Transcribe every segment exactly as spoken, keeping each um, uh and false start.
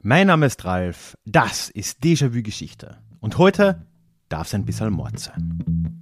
Mein Name ist Ralf, das ist Déjà-vu Geschichte und heute darf es ein bisschen Mord sein.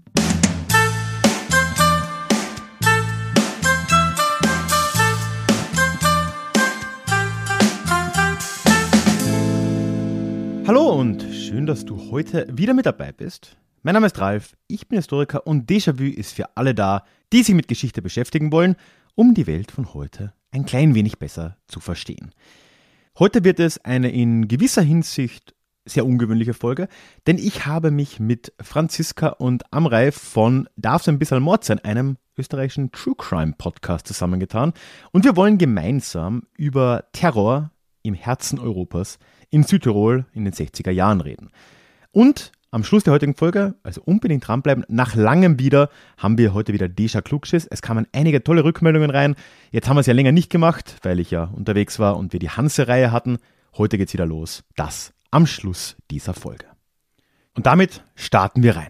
Hallo und schön, dass du heute wieder mit dabei bist. Mein Name ist Ralf, ich bin Historiker und Déjà-vu ist für alle da, die sich mit Geschichte beschäftigen wollen, um die Welt von heute ein klein wenig besser zu verstehen. Heute wird es eine in gewisser Hinsicht sehr ungewöhnliche Folge, denn ich habe mich mit Franziska und Amrei von Darf's ein bisschen Mord sein, einem österreichischen True Crime Podcast zusammengetan und wir wollen gemeinsam über Terror im Herzen Europas in Südtirol in den sechziger Jahren reden. Und am Schluss der heutigen Folge, also unbedingt dranbleiben, nach langem wieder haben wir heute wieder Déjà Klugschiss. Es kamen einige tolle Rückmeldungen rein. Jetzt haben wir es ja länger nicht gemacht, weil ich ja unterwegs war und wir die Hanse-Reihe hatten. Heute geht's wieder los. Das am Schluss dieser Folge. Und damit starten wir rein.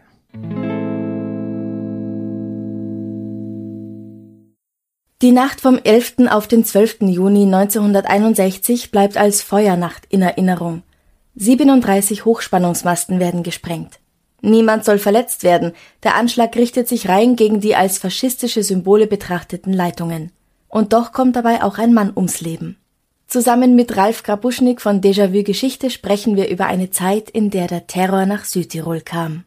Die Nacht vom elften auf den zwölften Juni neunzehnhunderteinundsechzig bleibt als Feuernacht in Erinnerung. siebenunddreißig Hochspannungsmasten werden gesprengt. Niemand soll verletzt werden, der Anschlag richtet sich rein gegen die als faschistische Symbole betrachteten Leitungen. Und doch kommt dabei auch ein Mann ums Leben. Zusammen mit Ralf Grabuschnik von Déjà-vu Geschichte sprechen wir über eine Zeit, in der der Terror nach Südtirol kam.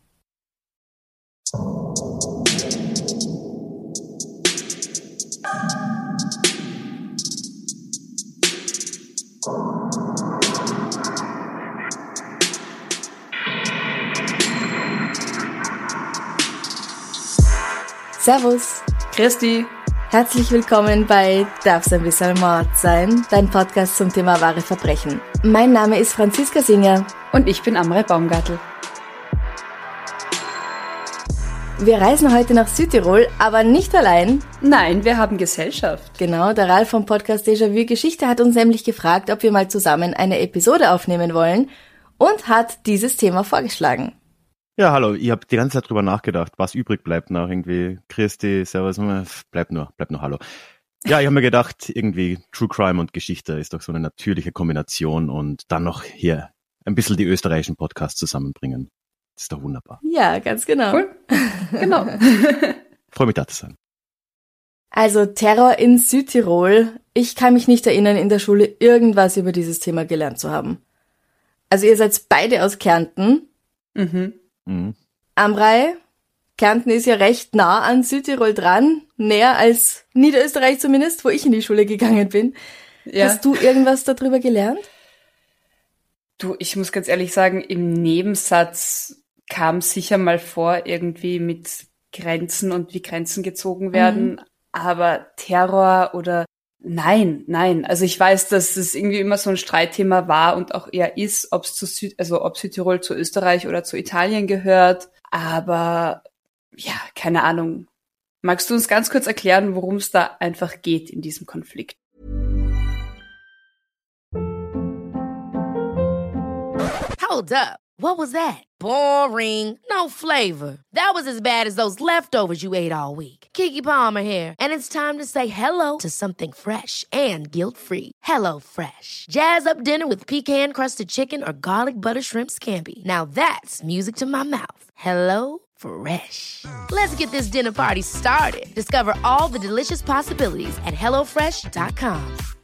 Servus. Christi. Herzlich willkommen bei Darf's ein bisschen Mord sein, dein Podcast zum Thema wahre Verbrechen. Mein Name ist Franziska Singer. Und ich bin Amrei Baumgartl. Wir reisen heute nach Südtirol, aber nicht allein. Nein, wir haben Gesellschaft. Genau, der Ralf vom Podcast Déjà-vu Geschichte hat uns nämlich gefragt, ob wir mal zusammen eine Episode aufnehmen wollen und hat dieses Thema vorgeschlagen. Ja, hallo, ich habe die ganze Zeit drüber nachgedacht, was übrig bleibt nach irgendwie Christi, Servus, bleibt nur, bleibt nur Hallo. Ja, ich habe mir gedacht, irgendwie True Crime und Geschichte ist doch so eine natürliche Kombination und dann noch hier ein bisschen die österreichischen Podcasts zusammenbringen. Das ist doch wunderbar. Ja, ganz genau. Cool. Genau. Freue mich, da zu sein. Also Terror in Südtirol. Ich kann mich nicht erinnern, in der Schule irgendwas über dieses Thema gelernt zu haben. Also ihr seid beide aus Kärnten. Mhm. Mhm. Amrei, Kärnten ist ja recht nah an Südtirol dran, näher als Niederösterreich zumindest, wo ich in die Schule gegangen bin. Ja. Hast du irgendwas darüber gelernt? Du, ich muss ganz ehrlich sagen, im Nebensatz kam sicher mal vor, irgendwie mit Grenzen und wie Grenzen gezogen werden, mhm. aber Terror oder Nein, nein. Also ich weiß, dass es irgendwie immer so ein Streitthema war und auch eher ist, ob es zu Süd, also ob Südtirol zu Österreich oder zu Italien gehört. Aber ja, keine Ahnung. Magst du uns ganz kurz erklären, worum es da einfach geht in diesem Konflikt? Hold up. What was that? Boring. No flavor. That was as bad as those leftovers you ate all week. Keke Palmer here, and it's time to say hello to something fresh and guilt-free. Hello Fresh. Jazz up dinner with pecan-crusted chicken or garlic butter shrimp scampi. Now that's music to my mouth. Hello Fresh. Let's get this dinner party started. Discover all the delicious possibilities at hello fresh dot com.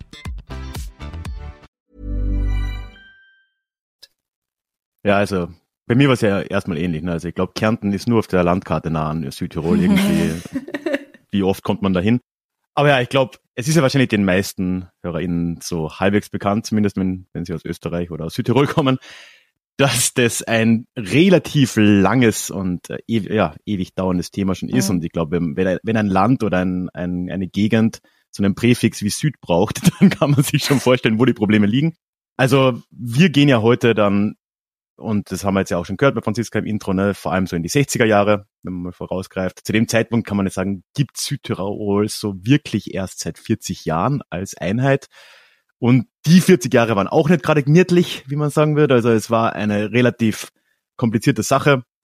Ja, also bei mir war es ja erstmal ähnlich. Ne? Also ich glaube, Kärnten ist nur auf der Landkarte nah an Südtirol irgendwie. Wie oft kommt man da hin? Aber ja, ich glaube, es ist ja wahrscheinlich den meisten HörerInnen so halbwegs bekannt, zumindest wenn, wenn sie aus Österreich oder aus Südtirol kommen, dass das ein relativ langes und äh, ew- ja, ewig dauerndes Thema schon ist. Mhm. Und ich glaube, wenn ein, wenn ein Land oder ein, ein, eine Gegend so einen Präfix wie Süd braucht, dann kann man sich schon vorstellen, wo die Probleme liegen. Also wir gehen ja heute dann, und das haben wir jetzt ja auch schon gehört bei Franziska im Intro, ne, vor allem so in die sechziger Jahre, wenn man mal vorausgreift. Zu dem Zeitpunkt kann man jetzt sagen, gibt Südtirol so wirklich erst seit vierzig Jahren als Einheit. Und die vierzig Jahre waren auch nicht gerade gemütlich, wie man sagen würde. Also es war eine relativ komplizierte Sache.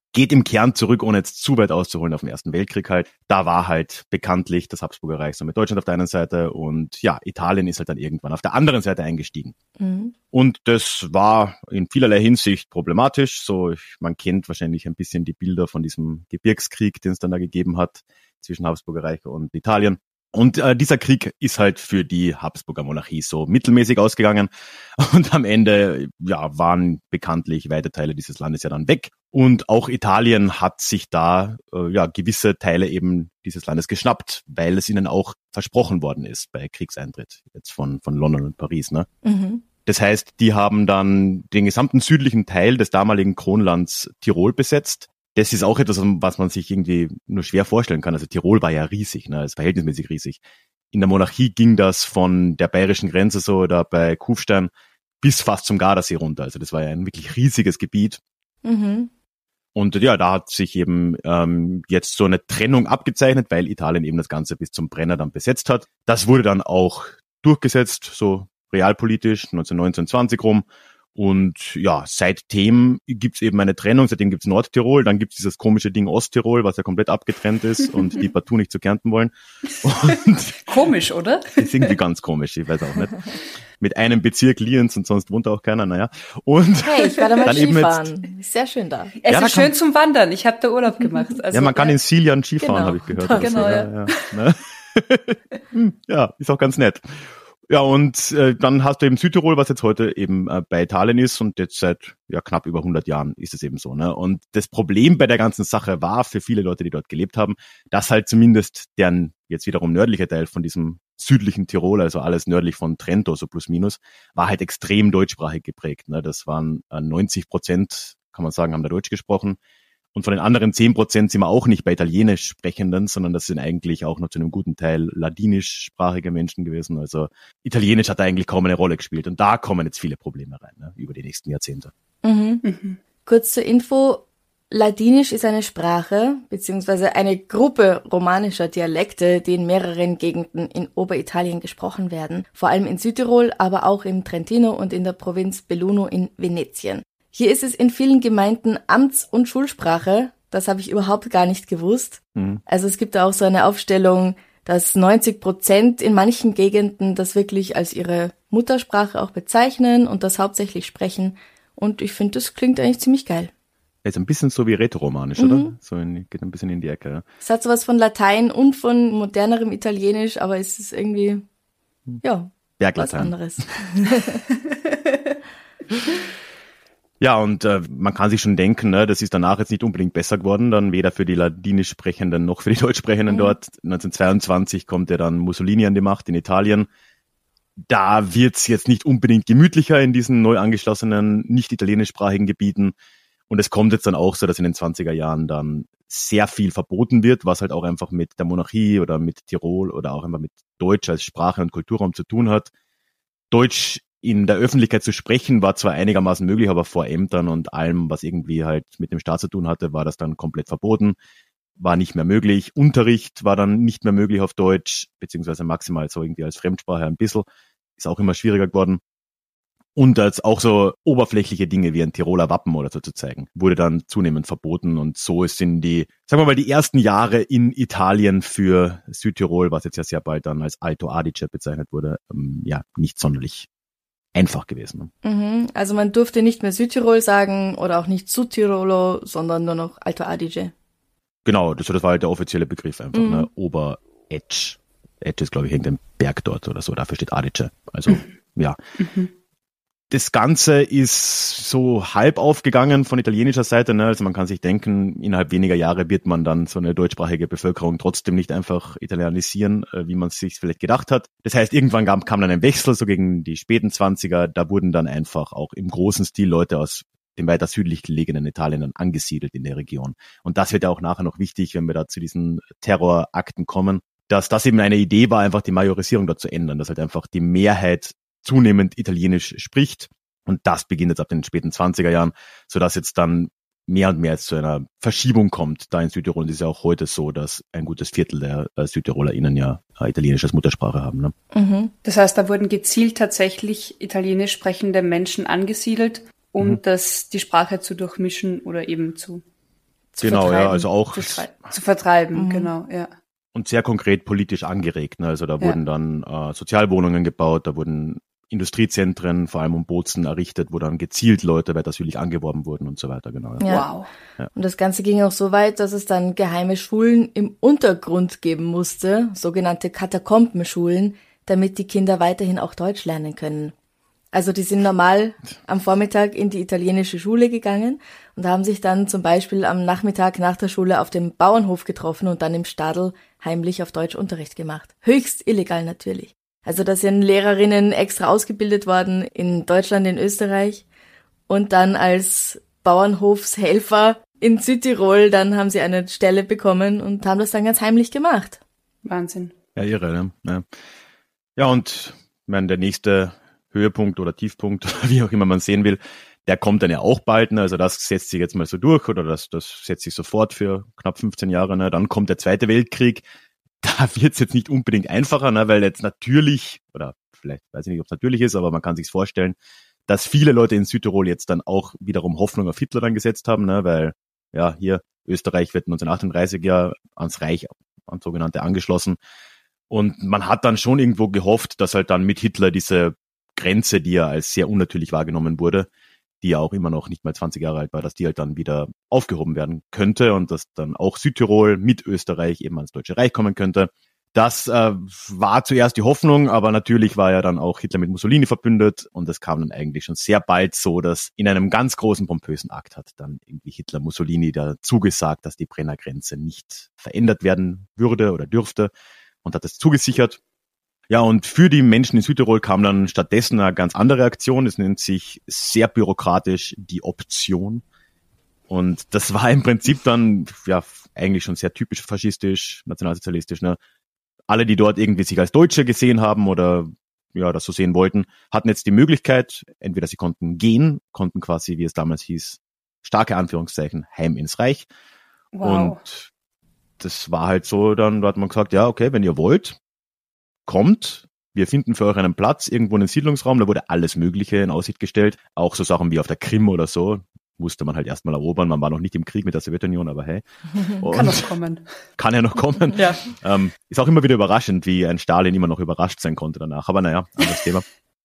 geht im Kern zurück, ohne jetzt zu weit auszuholen auf den Ersten Weltkrieg halt. Da war halt bekanntlich das Habsburger Reich so mit Deutschland auf der einen Seite und ja, Italien ist halt dann irgendwann auf der anderen Seite eingestiegen. Mhm. Und das war in vielerlei Hinsicht problematisch. So, ich, man kennt wahrscheinlich ein bisschen die Bilder von diesem Gebirgskrieg, den es dann da gegeben hat zwischen Habsburger Reich und Italien. Und äh, dieser Krieg ist halt für die Habsburger Monarchie so mittelmäßig ausgegangen und am Ende ja waren bekanntlich weite Teile dieses Landes ja dann weg und auch Italien hat sich da äh, ja gewisse Teile eben dieses Landes geschnappt, weil es ihnen auch versprochen worden ist bei Kriegseintritt jetzt von von London und Paris, ne? Mhm. Das heißt, die haben dann den gesamten südlichen Teil des damaligen Kronlands Tirol besetzt. Das ist auch etwas, was man sich irgendwie nur schwer vorstellen kann. Also Tirol war ja riesig, ne, ist verhältnismäßig riesig. In der Monarchie ging das von der bayerischen Grenze so oder bei Kufstein bis fast zum Gardasee runter. Also das war ja ein wirklich riesiges Gebiet. Mhm. Und ja, da hat sich eben ähm, jetzt so eine Trennung abgezeichnet, weil Italien eben das Ganze bis zum Brenner dann besetzt hat. Das wurde dann auch durchgesetzt, so realpolitisch, neunzehnhundertneunzehn zwanzig rum. Und ja, seitdem gibt's eben eine Trennung, seitdem gibt's Nordtirol, dann gibt's dieses komische Ding Osttirol, was ja komplett abgetrennt ist und die partout nicht zu Kärnten wollen. Und komisch, oder? Ist irgendwie ganz komisch, ich weiß auch nicht. Mit einem Bezirk Lienz und sonst wohnt auch keiner, naja. Und hey, ich war da mal Skifahren, ist sehr schön da. Es ja, ist schön zum Wandern, ich habe da Urlaub gemacht. Also, ja, man kann ja. in Siljan Skifahren, genau. habe ich gehört. Genau, so. ja. Ja, ja. Ne? Ja, ist auch ganz nett. Ja, und äh, dann hast du eben Südtirol, was jetzt heute eben äh, bei Italien ist und jetzt seit ja knapp über hundert Jahren ist es eben so, ne? Und das Problem bei der ganzen Sache war für viele Leute, die dort gelebt haben, dass halt zumindest deren jetzt wiederum nördliche Teil von diesem südlichen Tirol, also alles nördlich von Trento, so plus minus, war halt extrem deutschsprachig geprägt, ne? Das waren äh, neunzig Prozent, kann man sagen, haben da Deutsch gesprochen. Und von den anderen zehn Prozent sind wir auch nicht bei Italienisch Sprechenden, sondern das sind eigentlich auch noch zu einem guten Teil ladinischsprachige Menschen gewesen. Also Italienisch hat da eigentlich kaum eine Rolle gespielt. Und da kommen jetzt viele Probleme rein, ne, über die nächsten Jahrzehnte. Mhm. Mhm. Kurz zur Info. Ladinisch ist eine Sprache, beziehungsweise eine Gruppe romanischer Dialekte, die in mehreren Gegenden in Oberitalien gesprochen werden. Vor allem in Südtirol, aber auch im Trentino und in der Provinz Belluno in Venetien. Hier ist es in vielen Gemeinden Amts- und Schulsprache. Das habe ich überhaupt gar nicht gewusst. Mhm. Also es gibt da auch so eine Aufstellung, dass neunzig Prozent in manchen Gegenden das wirklich als ihre Muttersprache auch bezeichnen und das hauptsächlich sprechen. Und ich finde, das klingt eigentlich ziemlich geil. Ist ein bisschen so wie Rätoromanisch, mhm. oder? So in, geht ein bisschen in die Ecke. Ja. Es hat sowas von Latein und von modernerem Italienisch, aber es ist irgendwie, ja, was anderes. Ja, und äh, man kann sich schon denken, ne, das ist danach jetzt nicht unbedingt besser geworden, dann weder für die Ladinisch Sprechenden noch für die Deutschsprechenden mhm. dort. neunzehnhundertzweiundzwanzig kommt ja dann Mussolini an die Macht in Italien. Da wird's jetzt nicht unbedingt gemütlicher in diesen neu angeschlossenen, nicht italienischsprachigen Gebieten. Und es kommt jetzt dann auch so, dass in den zwanziger Jahren dann sehr viel verboten wird, was halt auch einfach mit der Monarchie oder mit Tirol oder auch einfach mit Deutsch als Sprache und Kulturraum zu tun hat. Deutsch in der Öffentlichkeit zu sprechen war zwar einigermaßen möglich, aber vor Ämtern und allem, was irgendwie halt mit dem Staat zu tun hatte, war das dann komplett verboten, war nicht mehr möglich. Unterricht war dann nicht mehr möglich auf Deutsch, beziehungsweise maximal so irgendwie als Fremdsprache ein bisschen, ist auch immer schwieriger geworden. Und als auch so oberflächliche Dinge wie ein Tiroler Wappen oder so zu zeigen, wurde dann zunehmend verboten und so sind die, sagen wir mal, die ersten Jahre in Italien für Südtirol, was jetzt ja sehr bald dann als Alto Adige bezeichnet wurde, ähm, ja, nicht sonderlich einfach gewesen. Mhm, also man durfte nicht mehr Südtirol sagen oder auch nicht Südtirolo, sondern nur noch Alto Adige. Genau, das, das war halt der offizielle Begriff einfach, mhm. ne? Ober-Etsch. Etsch ist, glaube ich, irgendein Berg dort oder so, dafür steht Adige. Also, mhm. ja. Mhm. Das Ganze ist so halb aufgegangen von italienischer Seite, ne? Also man kann sich denken, innerhalb weniger Jahre wird man dann so eine deutschsprachige Bevölkerung trotzdem nicht einfach italienisieren, wie man es sich vielleicht gedacht hat. Das heißt, irgendwann kam, kam dann ein Wechsel, so gegen die späten Zwanziger, da wurden dann einfach auch im großen Stil Leute aus dem weiter südlich gelegenen Italien dann angesiedelt in der Region. Und das wird ja auch nachher noch wichtig, wenn wir da zu diesen Terrorakten kommen, dass das eben eine Idee war, einfach die Majorisierung dort zu ändern, dass halt einfach die Mehrheit zunehmend Italienisch spricht. Und das beginnt jetzt ab den späten zwanziger Jahren, sodass jetzt dann mehr und mehr zu einer Verschiebung kommt. Da in Südtirol und es ist ja auch heute so, dass ein gutes Viertel der äh, SüdtirolerInnen ja äh, Italienisch als Muttersprache haben. Ne? Mhm. Das heißt, da wurden gezielt tatsächlich italienisch sprechende Menschen angesiedelt, um mhm. das, die Sprache zu durchmischen oder eben zu zu genau, vertreiben. Ja, also auch zu, zu vertreiben, Mhm. genau, ja. Und sehr konkret politisch angeregt. Ne? Also da Ja. wurden dann äh, Sozialwohnungen gebaut, da wurden Industriezentren, vor allem um Bozen, errichtet, wo dann gezielt Leute weiters angeworben wurden und so weiter. Genau. Ja. Ja. Wow. Und das Ganze ging auch so weit, dass es dann geheime Schulen im Untergrund geben musste, sogenannte Katakombenschulen, damit die Kinder weiterhin auch Deutsch lernen können. Also die sind normal am Vormittag in die italienische Schule gegangen und haben sich dann zum Beispiel am Nachmittag nach der Schule auf dem Bauernhof getroffen und dann im Stadel heimlich auf Deutsch Unterricht gemacht. Höchst illegal natürlich. Also da sind Lehrerinnen extra ausgebildet worden in Deutschland, in Österreich und dann als Bauernhofshelfer in Südtirol, dann haben sie eine Stelle bekommen und haben das dann ganz heimlich gemacht. Wahnsinn. Ja, irre, ne? Ja, ja und ich meine, der nächste Höhepunkt oder Tiefpunkt, wie auch immer man sehen will, der kommt dann ja auch bald, ne? Also das setzt sich jetzt mal so durch oder das, das setzt sich sofort für knapp fünfzehn Jahre. Ne? Dann kommt der Zweite Weltkrieg. Da wird's jetzt nicht unbedingt einfacher, ne? Weil jetzt natürlich, oder vielleicht weiß ich nicht, ob es natürlich ist, aber man kann sich's vorstellen, dass viele Leute in Südtirol jetzt dann auch wiederum Hoffnung auf Hitler dann gesetzt haben, ne? Weil ja hier Österreich wird neunzehnhundertachtunddreißig ja ans Reich, ans sogenannte, angeschlossen. Und man hat dann schon irgendwo gehofft, dass halt dann mit Hitler diese Grenze, die ja als sehr unnatürlich wahrgenommen wurde, die ja auch immer noch nicht mal zwanzig Jahre alt war, dass die halt dann wieder aufgehoben werden könnte und dass dann auch Südtirol mit Österreich eben ans Deutsche Reich kommen könnte. Das äh, war zuerst die Hoffnung, aber natürlich war ja dann auch Hitler mit Mussolini verbündet und es kam dann eigentlich schon sehr bald so, dass in einem ganz großen, pompösen Akt hat dann irgendwie Hitler Mussolini da zugesagt, dass die Brenner Grenze nicht verändert werden würde oder dürfte und hat es zugesichert. Ja, und für die Menschen in Südtirol kam dann stattdessen eine ganz andere Aktion. Es nennt sich sehr bürokratisch die Option. Und das war im Prinzip dann, ja, eigentlich schon sehr typisch faschistisch, nationalsozialistisch, ne? Alle, die dort irgendwie sich als Deutsche gesehen haben oder, ja, das so sehen wollten, hatten jetzt die Möglichkeit, entweder sie konnten gehen, konnten quasi, wie es damals hieß, starke Anführungszeichen, heim ins Reich. Wow. Und das war halt so, dann hat man gesagt, ja, okay, wenn ihr wollt, kommt, wir finden für euch einen Platz irgendwo in einem Siedlungsraum, da wurde alles Mögliche in Aussicht gestellt, auch so Sachen wie auf der Krim oder so, musste man halt erstmal erobern, man war noch nicht im Krieg mit der Sowjetunion, aber hey. Und Kann noch kommen. Kann ja noch kommen. Ja. Ähm, ist auch immer wieder überraschend, wie ein Stalin immer noch überrascht sein konnte danach, aber naja, anderes Thema.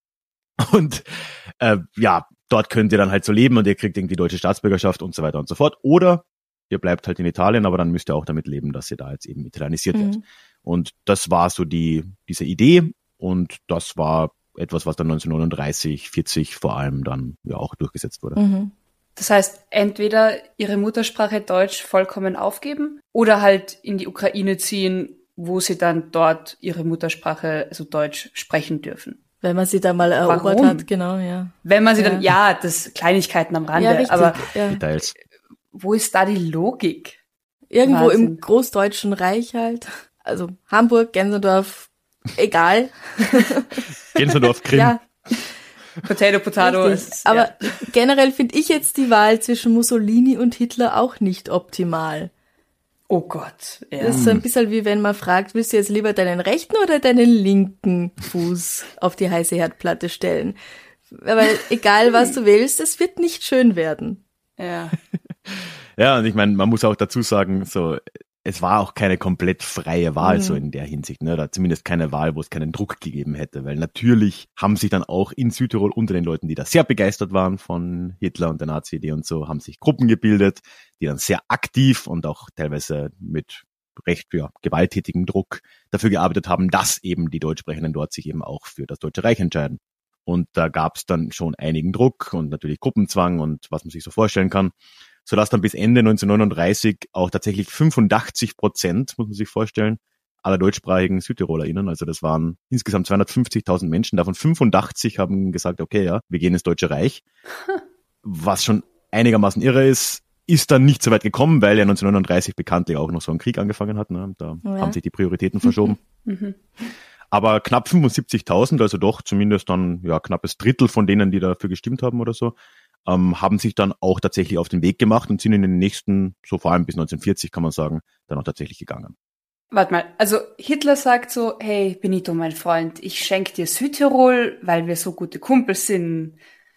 Und äh, ja, dort könnt ihr dann halt so leben und ihr kriegt irgendwie deutsche Staatsbürgerschaft und so weiter und so fort, oder ihr bleibt halt in Italien, aber dann müsst ihr auch damit leben, dass ihr da jetzt eben italienisiert Mhm. wird. Und das war so die diese Idee und das war etwas, was dann neunzehnhundertneununddreißig, vierzig vor allem dann ja auch durchgesetzt wurde. Mhm. Das heißt, entweder ihre Muttersprache Deutsch vollkommen aufgeben oder halt in die Ukraine ziehen, wo sie dann dort ihre Muttersprache, also Deutsch, sprechen dürfen. Wenn man sie da mal erobert Warum? hat, genau, ja. Wenn man sie Ja. dann, ja, das Kleinigkeiten am Rande, Ja, richtig. aber ja. Details. wo ist da die Logik? Irgendwo Wahnsinn. im Großdeutschen Reich halt. Also Hamburg, Gensendorf, egal. Gensendorf, Krim. Ja, Potato, Potato. richtig. Es ist, Aber ja. generell finde ich jetzt die Wahl zwischen Mussolini und Hitler auch nicht optimal. Oh Gott. Ja. Das ist so ein bisschen wie wenn man fragt, willst du jetzt lieber deinen rechten oder deinen linken Fuß auf die heiße Herdplatte stellen? Weil egal was du willst, es wird nicht schön werden. Ja. Ja, und ich meine, man muss auch dazu sagen, so, es war auch keine komplett freie Wahl, Mhm. so in der Hinsicht, ne, oder zumindest keine Wahl, wo es keinen Druck gegeben hätte, weil natürlich haben sich dann auch in Südtirol unter den Leuten, die da sehr begeistert waren von Hitler und der Nazi-Idee und so, haben sich Gruppen gebildet, die dann sehr aktiv und auch teilweise mit recht, ja, gewalttätigem Druck dafür gearbeitet haben, dass eben die Deutschsprechenden dort sich eben auch für das Deutsche Reich entscheiden. Und da gab es dann schon einigen Druck und natürlich Gruppenzwang und was man sich so vorstellen kann, sodass dann bis Ende neunzehnhundertneununddreißig auch tatsächlich fünfundachtzig Prozent, muss man sich vorstellen, aller deutschsprachigen SüdtirollerInnen, also das waren insgesamt zweihundertfünfzigtausend Menschen, davon fünfundachtzig haben gesagt, okay, ja, wir gehen ins Deutsche Reich. Was schon einigermaßen irre ist, ist dann nicht so weit gekommen, weil ja neunzehnhundertneununddreißig bekanntlich auch noch so ein Krieg angefangen hat, ne? Da Ja. haben sich die Prioritäten verschoben. Mhm. Aber knapp fünfundsiebzigtausend, also doch zumindest dann ja knappes Drittel von denen, die dafür gestimmt haben oder so, ähm, haben sich dann auch tatsächlich auf den Weg gemacht und sind in den nächsten, so vor allem bis neunzehnhundertvierzig kann man sagen, dann auch tatsächlich gegangen. Warte mal, also Hitler sagt so, hey Benito, mein Freund, ich schenke dir Südtirol, weil wir so gute Kumpels sind.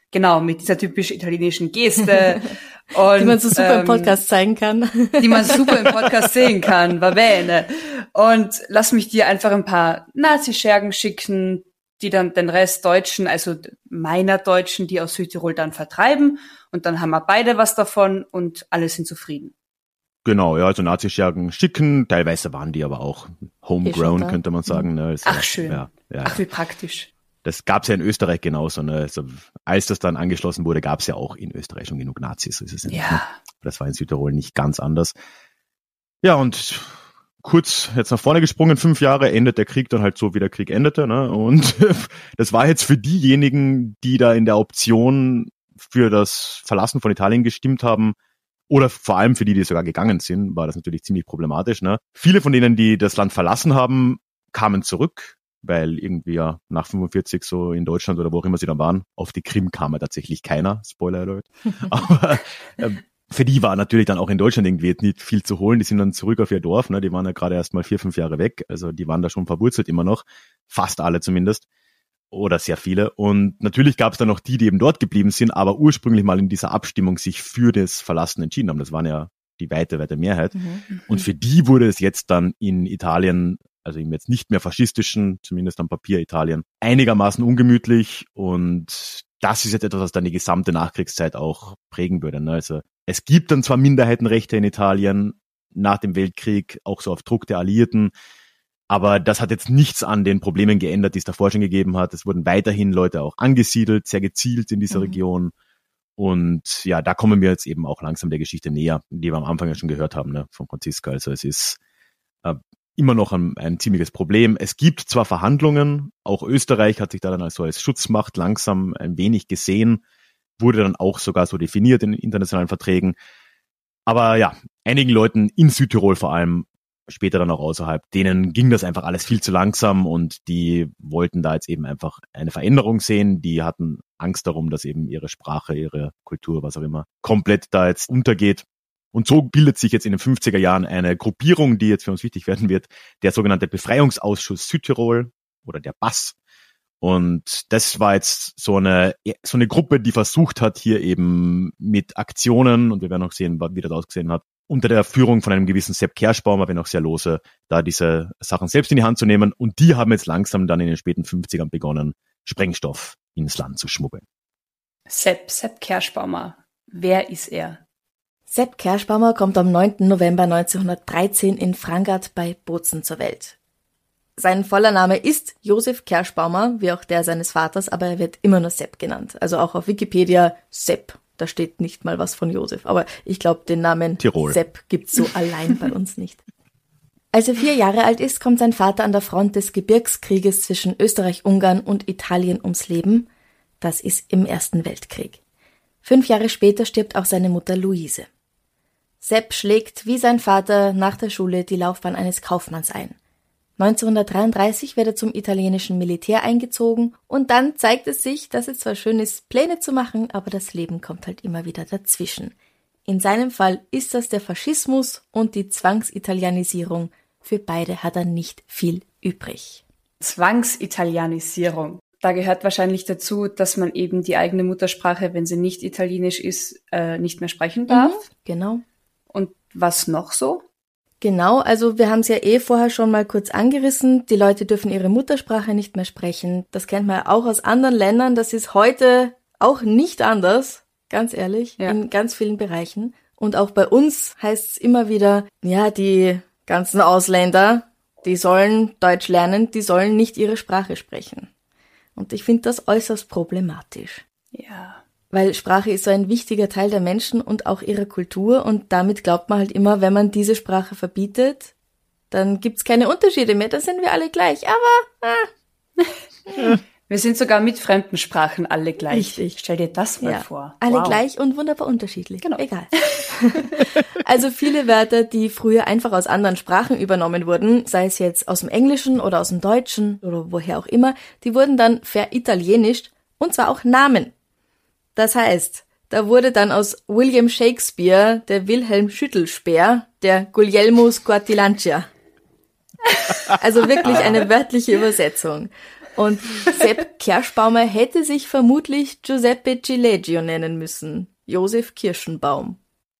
Genau, mit dieser typisch italienischen Geste. Und, die man so super ähm, im Podcast zeigen kann. Die man super im Podcast sehen kann, va bene. Und lass mich dir einfach ein paar Nazischergen schicken, die dann den Rest Deutschen, also meiner Deutschen, die aus Südtirol dann vertreiben. Und dann haben wir beide was davon und alle sind zufrieden. Genau, ja, also Nazischergen schicken, teilweise waren die aber auch homegrown, könnte man sagen. Ne? Also, Ach, schön. Ja, ja, Ach, wie praktisch. Das gab's ja in Österreich genauso. Ne? Also, als das dann angeschlossen wurde, gab's ja auch in Österreich schon genug Nazis. So ist es ja. Nicht, ne? Das war in Südtirol nicht ganz anders. Ja, und kurz jetzt nach vorne gesprungen, fünf Jahre endet der Krieg dann halt so, wie der Krieg endete. Ne? Und das war jetzt für diejenigen, die da in der Option für das Verlassen von Italien gestimmt haben, oder vor allem für die, die sogar gegangen sind, war das natürlich ziemlich problematisch. Ne? Viele von denen, die das Land verlassen haben, kamen zurück, weil irgendwie ja nach fünfundvierzig so in Deutschland oder wo auch immer sie dann waren, auf die Krim kam ja tatsächlich keiner, Spoiler Alert. Aber äh, für die war natürlich dann auch in Deutschland irgendwie jetzt nicht viel zu holen. Die sind dann zurück auf ihr Dorf, ne? Die waren ja gerade erst mal vier, fünf Jahre weg, also die waren da schon verwurzelt immer noch, fast alle zumindest. Oder sehr viele. Und natürlich gab es dann noch die, die eben dort geblieben sind, aber ursprünglich mal in dieser Abstimmung sich für das Verlassen entschieden haben. Das waren ja die weite, weite Mehrheit. Mhm. Und für die wurde es jetzt dann in Italien, also eben jetzt nicht mehr faschistischen, zumindest am Papier Italien, einigermaßen ungemütlich. Und das ist jetzt etwas, was dann die gesamte Nachkriegszeit auch prägen würde. Ne? Also es gibt dann zwar Minderheitenrechte in Italien nach dem Weltkrieg, auch so auf Druck der Alliierten, aber das hat jetzt nichts an den Problemen geändert, die es davor schon gegeben hat. Es wurden weiterhin Leute auch angesiedelt, sehr gezielt in dieser mhm. Region. Und ja, da kommen wir jetzt eben auch langsam der Geschichte näher, die wir am Anfang ja schon gehört haben, ne, von Franziska. Also es ist äh, immer noch ein, ein ziemliches Problem. Es gibt zwar Verhandlungen, auch Österreich hat sich da dann also als Schutzmacht langsam ein wenig gesehen, wurde dann auch sogar so definiert in internationalen Verträgen. Aber ja, einigen Leuten in Südtirol vor allem, später dann auch außerhalb, denen ging das einfach alles viel zu langsam und die wollten da jetzt eben einfach eine Veränderung sehen. Die hatten Angst darum, dass eben ihre Sprache, ihre Kultur, was auch immer, komplett da jetzt untergeht. Und so bildet sich jetzt in den fünfziger Jahren eine Gruppierung, die jetzt für uns wichtig werden wird, der sogenannte Befreiungsausschuss Südtirol oder der B A S. Und das war jetzt so eine so eine Gruppe, die versucht hat, hier eben mit Aktionen, und wir werden auch sehen, wie das ausgesehen hat, unter der Führung von einem gewissen Sepp Kerschbaumer, wenn auch sehr lose, da diese Sachen selbst in die Hand zu nehmen. Und die haben jetzt langsam dann in den späten fünfzigern begonnen, Sprengstoff ins Land zu schmuggeln. Sepp, Sepp Kerschbaumer. Wer ist er? Sepp Kerschbaumer kommt am neunten November neunzehnhundertdreizehn in Frangart bei Bozen zur Welt. Sein voller Name ist Josef Kerschbaumer, wie auch der seines Vaters, aber er wird immer nur Sepp genannt. Also auch auf Wikipedia Sepp. Da steht nicht mal was von Josef. Aber ich glaube, den Namen Tirol. Sepp gibt's so allein bei uns nicht. Als er vier Jahre alt ist, kommt sein Vater an der Front des Gebirgskrieges zwischen Österreich-Ungarn und Italien ums Leben. Das ist im Ersten Weltkrieg. Fünf Jahre später stirbt auch seine Mutter Luise. Sepp schlägt wie sein Vater nach der Schule die Laufbahn eines Kaufmanns ein. neunzehnhundertdreiunddreißig wird er zum italienischen Militär eingezogen und dann zeigt es sich, dass es zwar schön ist, Pläne zu machen, aber das Leben kommt halt immer wieder dazwischen. In seinem Fall ist das der Faschismus und die Zwangsitalianisierung. Für beide hat er nicht viel übrig. Zwangsitalianisierung. Da gehört wahrscheinlich dazu, dass man eben die eigene Muttersprache, wenn sie nicht italienisch ist, äh, nicht mehr sprechen darf. Mhm, genau. Und was noch so? Genau, also wir haben es ja eh vorher schon mal kurz angerissen. Die Leute dürfen ihre Muttersprache nicht mehr sprechen. Das kennt man ja auch aus anderen Ländern. Das ist heute auch nicht anders, ganz ehrlich, ja. In ganz vielen Bereichen. Und auch bei uns heißt es immer wieder, ja, die ganzen Ausländer, die sollen Deutsch lernen, die sollen nicht ihre Sprache sprechen. Und ich finde das äußerst problematisch. Ja. Weil Sprache ist so ein wichtiger Teil der Menschen und auch ihrer Kultur und damit glaubt man halt immer, wenn man diese Sprache verbietet, dann gibt's keine Unterschiede mehr, dann sind wir alle gleich, aber... Ah. Wir sind sogar mit fremden Sprachen alle gleich. Richtig. Stell dir das mal ja. vor. Alle wow. gleich und wunderbar unterschiedlich. Genau. Egal. Also viele Wörter, die früher einfach aus anderen Sprachen übernommen wurden, sei es jetzt aus dem Englischen oder aus dem Deutschen oder woher auch immer, die wurden dann veritalienisch und zwar auch Namen. Das heißt, da wurde dann aus William Shakespeare der Wilhelm Schüttelspeer, der Guglielmo Squartilancia. Also wirklich eine wörtliche Übersetzung. Und Sepp Kerschbaumer hätte sich vermutlich Giuseppe Cileggio nennen müssen. Josef Kirschenbaum.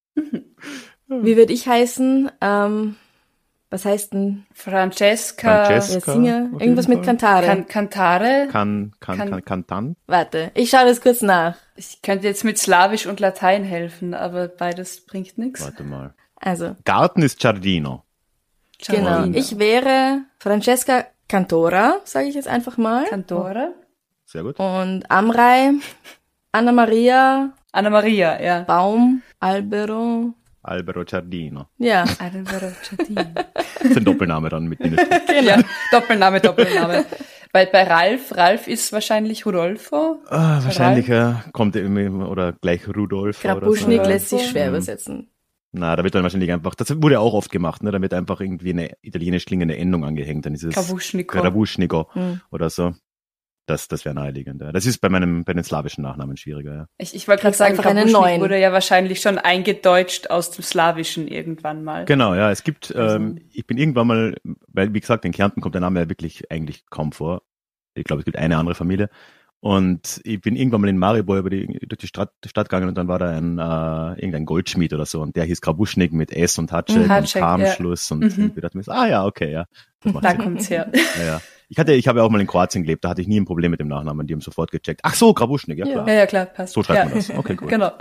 Wie würde ich heißen? Ähm, was heißt denn? Francesca. Francesca. Der Singer? Irgendwas mit Cantare. Can, Cantare. Kann, kann, Kann- kann, Kantan. Warte, ich schaue das kurz nach. Ich könnte jetzt mit Slawisch und Latein helfen, aber beides bringt nichts. Warte mal. Also, Garten ist Giardino. genau. Giardino. Ich wäre Francesca Cantora, sage ich jetzt einfach mal. Cantore. Sehr gut. Und Amrei, Anna Maria, Anna Maria, ja. Baum, Albero. Albero Giardino. Ja, Albero Giardino. Das ist ein Doppelname dann mit Bindestrich. Ja, Doppelname, Doppelname. Bei, bei Ralf, Ralf ist wahrscheinlich Rodolfo. Ah, wahrscheinlich ja, kommt immer oder gleich Rudolf oder so. Grabuschnik so. lässt sich schwer Mhm. übersetzen. Na, da wird dann wahrscheinlich einfach, das wurde auch oft gemacht, ne? Da wird einfach irgendwie eine italienisch klingende Endung angehängt, dann ist es Grabuschniko. Grabuschniko Hm. oder so. Das, das wäre naheliegend. Ja. Das ist bei meinem, bei den slawischen Nachnamen schwieriger, ja. Ich, ich wollte gerade Kriegst sagen, einfach einen Grabuschnik neuen. wurde ja wahrscheinlich schon eingedeutscht aus dem Slawischen irgendwann mal. Genau, ja, es gibt, Also- ähm, ich bin irgendwann mal, weil wie gesagt, in Kärnten kommt der Name ja wirklich eigentlich kaum vor. Ich glaube, es gibt eine andere Familie. Und ich bin irgendwann mal in Maribor über die, durch die Stadt, die Stadt gegangen und dann war da ein, äh, irgendein Goldschmied oder so und der hieß Grabuschnik mit S und Hatschek Mhm, und Hatschek, K am ja. Schluss und Mhm. irgendwie dachte ich mir so, ah ja, okay, ja. Das macht Da Sinn. kommt's her. Ja, ja. Ich hatte, ich habe ja auch mal in Kroatien gelebt, da hatte ich nie ein Problem mit dem Nachnamen, die haben sofort gecheckt. Ach so, Grabuschnik, ja Ja. klar. Ja, ja, klar, passt. So schreibt ja. man das. Okay, cool. Genau.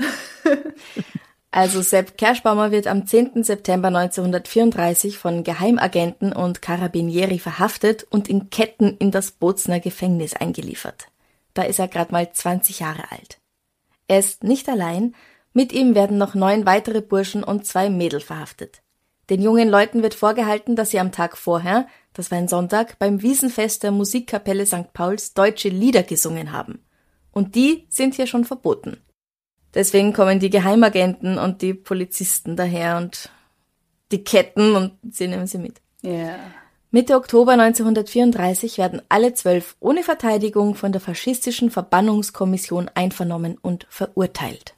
Also Sepp Kerschbaumer wird am zehnten September neunzehnhundertvierunddreißig von Geheimagenten und Carabinieri verhaftet und in Ketten in das Bozner Gefängnis eingeliefert. Da ist er gerade mal zwanzig Jahre alt. Er ist nicht allein, mit ihm werden noch neun weitere Burschen und zwei Mädel verhaftet. Den jungen Leuten wird vorgehalten, dass sie am Tag vorher, das war ein Sonntag, beim Wiesenfest der Musikkapelle Sankt Pauls deutsche Lieder gesungen haben. Und die sind hier schon verboten. Deswegen kommen die Geheimagenten und die Polizisten daher und die Ketten und sie nehmen sie mit. Ja. Mitte Oktober neunzehnhundertvierunddreißig werden alle zwölf ohne Verteidigung von der faschistischen Verbannungskommission einvernommen und verurteilt.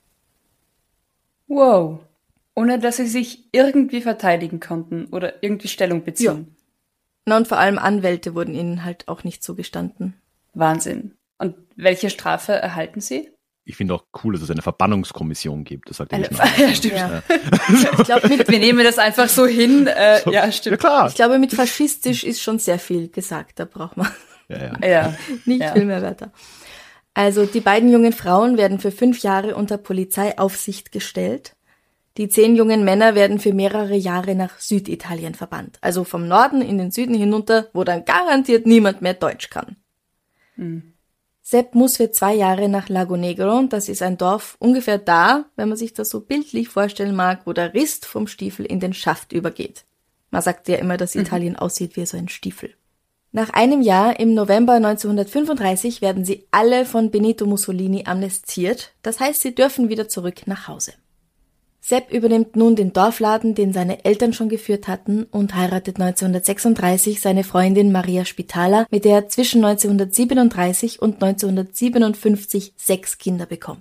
Wow. Ohne dass sie sich irgendwie verteidigen konnten oder irgendwie Stellung beziehen. Na und vor allem Anwälte wurden ihnen halt auch nicht zugestanden. Wahnsinn. Und welche Strafe erhalten sie? Ich finde auch cool, dass es eine Verbannungskommission gibt. Das sagt ja Eine, nicht mal. ja, stimmt. Ja. Ich glaube, mit, Wir nehmen das einfach so hin. Äh, ja, Ja stimmt. klar. ich glaube, mit faschistisch ist schon sehr viel gesagt. Da braucht man Ja, ja. Ja. nicht Ja. viel mehr Wörter. Also die beiden jungen Frauen werden für fünf Jahre unter Polizeiaufsicht gestellt. Die zehn jungen Männer werden für mehrere Jahre nach Süditalien verbannt. Also vom Norden in den Süden hinunter, wo dann garantiert niemand mehr Deutsch kann. Hm. Sepp muss für zwei Jahre nach Lago Negro. Das ist ein Dorf ungefähr da, wenn man sich das so bildlich vorstellen mag, wo der Rist vom Stiefel in den Schaft übergeht. Man sagt ja immer, dass Italien aussieht wie so ein Stiefel. Nach einem Jahr, im November neunzehnhundertfünfunddreißig, werden sie alle von Benito Mussolini amnestiert. Das heißt, sie dürfen wieder zurück nach Hause. Sepp übernimmt nun den Dorfladen, den seine Eltern schon geführt hatten, und heiratet neunzehnhundertsechsunddreißig seine Freundin Maria Spitaler, mit der er zwischen neunzehnhundertsiebenunddreißig und neunzehnhundertsiebenundfünfzig sechs Kinder bekommt.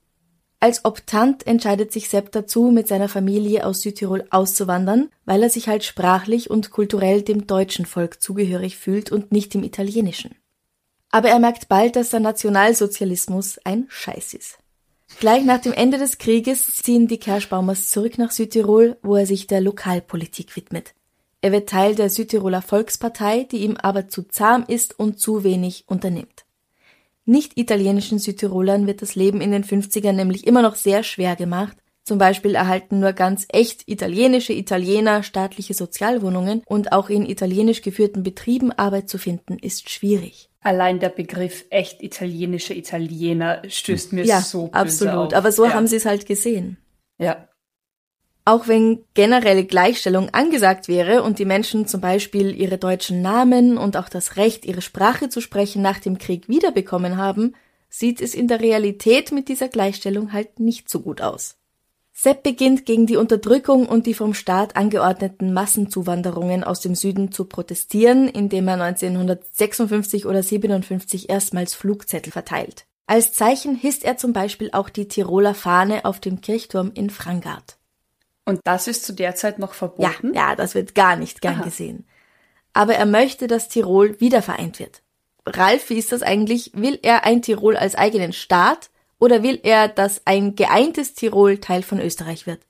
Als Optant entscheidet sich Sepp dazu, mit seiner Familie aus Südtirol auszuwandern, weil er sich halt sprachlich und kulturell dem deutschen Volk zugehörig fühlt und nicht dem italienischen. Aber er merkt bald, dass der Nationalsozialismus ein Scheiß ist. Gleich nach dem Ende des Krieges ziehen die Kerschbaumers zurück nach Südtirol, wo er sich der Lokalpolitik widmet. Er wird Teil der Südtiroler Volkspartei, die ihm aber zu zahm ist und zu wenig unternimmt. Nicht-italienischen Südtirolern wird das Leben in den fünfzigern nämlich immer noch sehr schwer gemacht. Zum Beispiel erhalten nur ganz echt italienische Italiener staatliche Sozialwohnungen und auch in italienisch geführten Betrieben Arbeit zu finden, ist schwierig. Allein der Begriff echt italienische Italiener stößt mir Ja, so böse absolut. auf. Aber so ja. haben sie es halt gesehen. Ja. Auch wenn generelle Gleichstellung angesagt wäre und die Menschen zum Beispiel ihre deutschen Namen und auch das Recht, ihre Sprache zu sprechen, nach dem Krieg wiederbekommen haben, sieht es in der Realität mit dieser Gleichstellung halt nicht so gut aus. Sepp beginnt gegen die Unterdrückung und die vom Staat angeordneten Massenzuwanderungen aus dem Süden zu protestieren, indem er neunzehnhundertsechsundfünfzig oder siebenundfünfzig erstmals Flugzettel verteilt. Als Zeichen hisst er zum Beispiel auch die Tiroler Fahne auf dem Kirchturm in Frangart. Und das ist zu der Zeit noch Ja, verboten? ja, das wird gar nicht gern Aha. gesehen. Aber er möchte, dass Tirol wiedervereint wird. Ralf, wie ist das eigentlich? Will er ein Tirol als eigenen Staat oder will er, dass ein geeintes Tirol Teil von Österreich wird?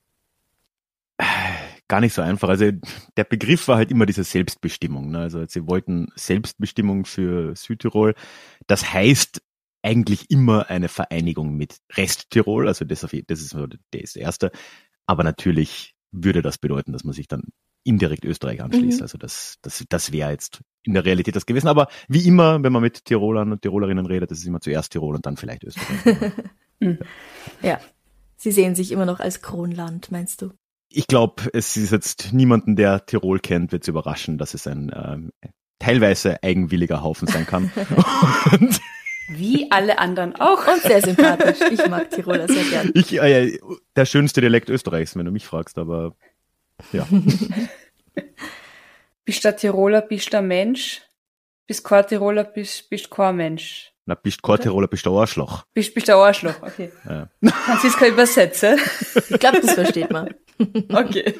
Gar nicht so einfach. Also der Begriff war halt immer diese Selbstbestimmung. Ne? Also sie wollten Selbstbestimmung für Südtirol. Das heißt eigentlich immer eine Vereinigung mit Resttirol. Also das, auf, das ist das Erste. Aber natürlich würde das bedeuten, dass man sich dann indirekt Österreich anschließt. Mhm. Also das, das, das wäre jetzt in der Realität das gewesen. Aber wie immer, wenn man mit Tirolern und Tirolerinnen redet, das ist immer zuerst Tirol und dann vielleicht Österreich. Ja, sie sehen sich immer noch als Kronland, meinst du? Ich glaube, es ist jetzt niemanden, der Tirol kennt, wird es überraschen, dass es ein ähm, teilweise eigenwilliger Haufen sein kann. Und wie alle anderen auch. Und sehr sympathisch. Ich mag Tiroler sehr gern. Ich, äh, der schönste Dialekt Österreichs, wenn du mich fragst, aber ja. Bist du Tiroler, bist du ein Mensch? Bist kein Tiroler, bist du kein Mensch? Na, bist du kein Tiroler, bist du ein Arschloch. Bist du ein Arschloch, okay. Ja. Kannst du es kein übersetzen? Ich glaube, das versteht man. Okay.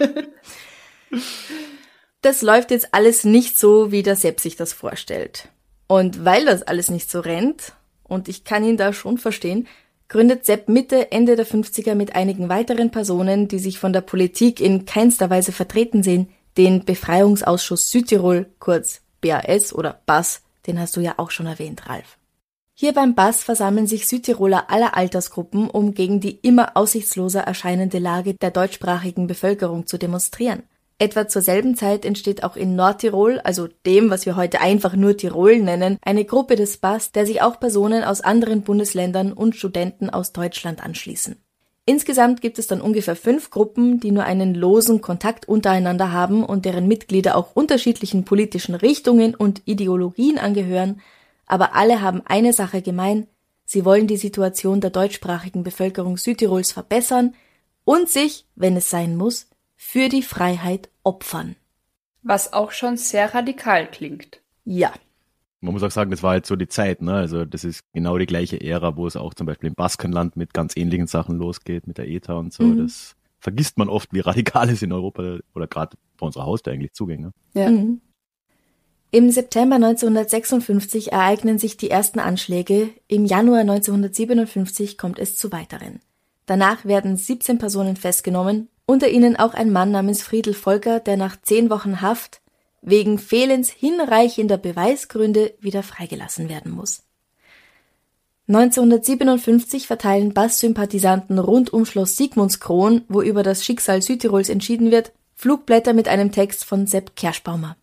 Das läuft jetzt alles nicht so, wie der Sepp sich das vorstellt. Und weil das alles nicht so rennt, und ich kann ihn da schon verstehen, gründet Sepp Mitte, Ende der fünfziger mit einigen weiteren Personen, die sich von der Politik in keinster Weise vertreten sehen, den Befreiungsausschuss Südtirol, kurz B A S oder B A S, den hast du ja auch schon erwähnt, Ralf. Hier beim B A S versammeln sich Südtiroler aller Altersgruppen, um gegen die immer aussichtsloser erscheinende Lage der deutschsprachigen Bevölkerung zu demonstrieren. Etwa zur selben Zeit entsteht auch in Nordtirol, also dem, was wir heute einfach nur Tirol nennen, eine Gruppe des B A S, der sich auch Personen aus anderen Bundesländern und Studenten aus Deutschland anschließen. Insgesamt gibt es dann ungefähr fünf Gruppen, die nur einen losen Kontakt untereinander haben und deren Mitglieder auch unterschiedlichen politischen Richtungen und Ideologien angehören, aber alle haben eine Sache gemein: Sie wollen die Situation der deutschsprachigen Bevölkerung Südtirols verbessern und sich, wenn es sein muss, für die Freiheit opfern. Was auch schon sehr radikal klingt. Ja. Man muss auch sagen, das war halt so die Zeit, ne? Also das ist genau die gleiche Ära, wo es auch zum Beispiel im Baskenland mit ganz ähnlichen Sachen losgeht, mit der E T A und so. Mhm. Das vergisst man oft, wie radikal es in Europa oder gerade vor unserer Haustür eigentlich zuging. Ne? Ja. Mhm. Im September neunzehnhundertsechsundfünfzig ereignen sich die ersten Anschläge, im Januar neunzehnhundertsiebenundfünfzig kommt es zu weiteren. Danach werden siebzehn Personen festgenommen, unter ihnen auch ein Mann namens Friedel Volker, der nach zehn Wochen Haft wegen Fehlens hinreichender Beweisgründe wieder freigelassen werden muss. neunzehnhundertsiebenundfünfzig verteilen B A S-Sympathisanten rund um Schloss Sigmundskron, wo über das Schicksal Südtirols entschieden wird, Flugblätter mit einem Text von Sepp Kerschbaumer.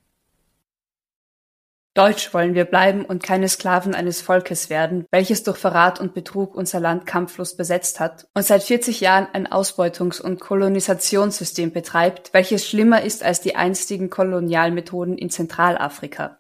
Deutsch wollen wir bleiben und keine Sklaven eines Volkes werden, welches durch Verrat und Betrug unser Land kampflos besetzt hat und seit vierzig Jahren ein Ausbeutungs- und Kolonisationssystem betreibt, welches schlimmer ist als die einstigen Kolonialmethoden in Zentralafrika.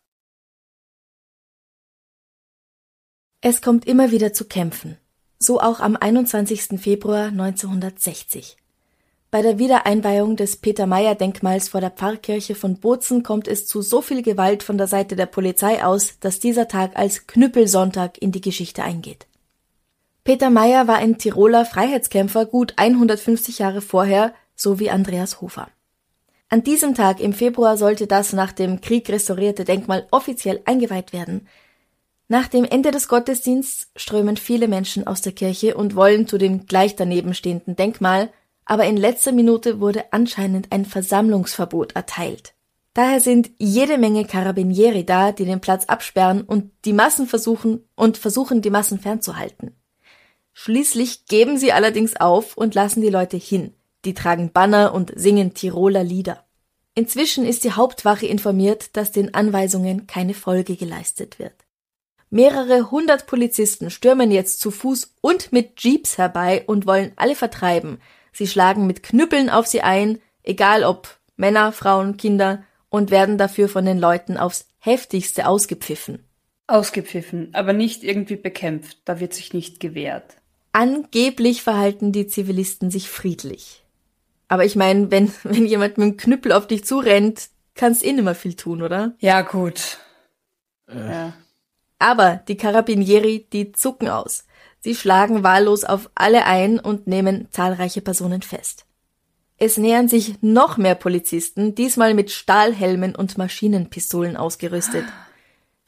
Es kommt immer wieder zu Kämpfen, so auch am einundzwanzigsten Februar neunzehnhundertsechzig. Bei der Wiedereinweihung des Peter-Mayer-Denkmals vor der Pfarrkirche von Bozen kommt es zu so viel Gewalt von der Seite der Polizei aus, dass dieser Tag als Knüppelsonntag in die Geschichte eingeht. Peter Mayer war ein Tiroler Freiheitskämpfer gut hundertfünfzig Jahre vorher, so wie Andreas Hofer. An diesem Tag im Februar sollte das nach dem Krieg restaurierte Denkmal offiziell eingeweiht werden. Nach dem Ende des Gottesdienstes strömen viele Menschen aus der Kirche und wollen zu dem gleich daneben stehenden Denkmal, aber in letzter Minute wurde anscheinend ein Versammlungsverbot erteilt. Daher sind jede Menge Carabinieri da, die den Platz absperren und die Massen versuchen und versuchen, die Massen fernzuhalten. Schließlich geben sie allerdings auf und lassen die Leute hin. Die tragen Banner und singen Tiroler Lieder. Inzwischen ist die Hauptwache informiert, dass den Anweisungen keine Folge geleistet wird. Mehrere hundert Polizisten stürmen jetzt zu Fuß und mit Jeeps herbei und wollen alle vertreiben. Sie schlagen mit Knüppeln auf sie ein, egal ob Männer, Frauen, Kinder, und werden dafür von den Leuten aufs Heftigste ausgepfiffen. Ausgepfiffen, aber nicht irgendwie bekämpft, da wird sich nicht gewehrt. Angeblich verhalten die Zivilisten sich friedlich. Aber ich meine, wenn, wenn jemand mit dem Knüppel auf dich zurennt, kannst eh nicht mehr viel tun, oder? Ja, gut. Äh. Ja. Aber die Carabinieri, die zucken aus. Sie schlagen wahllos auf alle ein und nehmen zahlreiche Personen fest. Es nähern sich noch mehr Polizisten, diesmal mit Stahlhelmen und Maschinenpistolen ausgerüstet.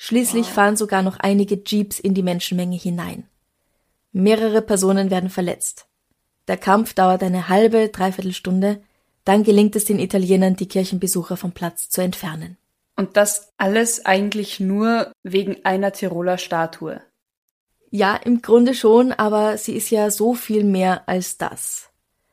Schließlich Wow. fahren sogar noch einige Jeeps in die Menschenmenge hinein. Mehrere Personen werden verletzt. Der Kampf dauert eine halbe, dreiviertel Stunde, dann gelingt es den Italienern, die Kirchenbesucher vom Platz zu entfernen. Und das alles eigentlich nur wegen einer Tiroler Statue. Ja, im Grunde schon, aber sie ist ja so viel mehr als das.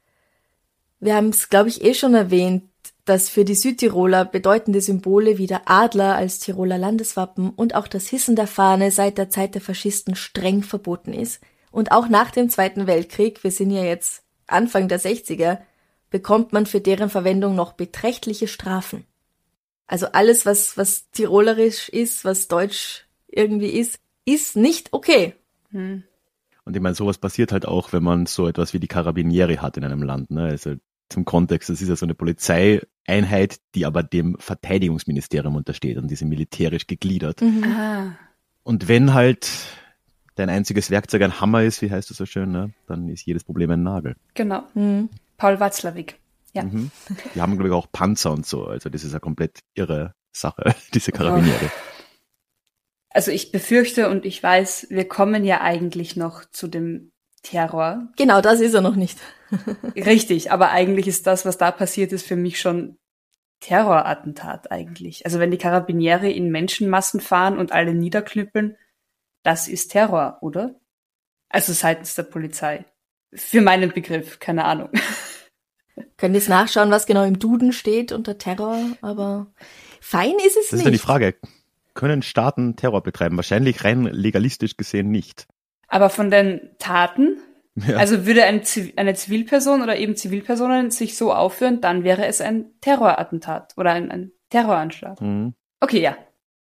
Wir haben es, glaube ich, eh schon erwähnt, dass für die Südtiroler bedeutende Symbole wie der Adler als Tiroler Landeswappen und auch das Hissen der Fahne seit der Zeit der Faschisten streng verboten ist. Und auch nach dem Zweiten Weltkrieg, wir sind ja jetzt Anfang der sechziger, bekommt man für deren Verwendung noch beträchtliche Strafen. Also alles, was, was tirolerisch ist, was deutsch irgendwie ist, ist nicht okay. Hm. Und ich meine, sowas passiert halt auch, wenn man so etwas wie die Carabinieri hat in einem Land. Ne? Also zum Kontext, das ist ja so eine Polizeieinheit, die aber dem Verteidigungsministerium untersteht und die sind militärisch gegliedert. Mhm. Ah. Und wenn halt dein einziges Werkzeug ein Hammer ist, wie heißt das so schön, ne? Dann ist jedes Problem ein Nagel. Genau. Mhm. Paul Watzlawick. Ja. Mhm. Die haben, glaube ich, auch Panzer und so. Also das ist eine komplett irre Sache, diese Carabinieri. Also ich befürchte und ich weiß, wir kommen ja eigentlich noch zu dem Terror. Genau, das ist er noch nicht. Richtig, aber eigentlich ist das, was da passiert ist, für mich schon Terrorattentat eigentlich. Also wenn die Carabinieri in Menschenmassen fahren und alle niederknüppeln, das ist Terror, oder? Also seitens der Polizei. Für meinen Begriff, keine Ahnung. Könnt jetzt nachschauen, was genau im Duden steht unter Terror, aber fein ist es Das ist nicht. dann die Frage, können Staaten Terror betreiben? Wahrscheinlich rein legalistisch gesehen nicht. Aber von den Taten, Ja. also würde eine, Ziv- eine Zivilperson oder eben Zivilpersonen sich so aufführen, dann wäre es ein Terrorattentat oder ein, ein Terroranschlag. Mhm. Okay, ja.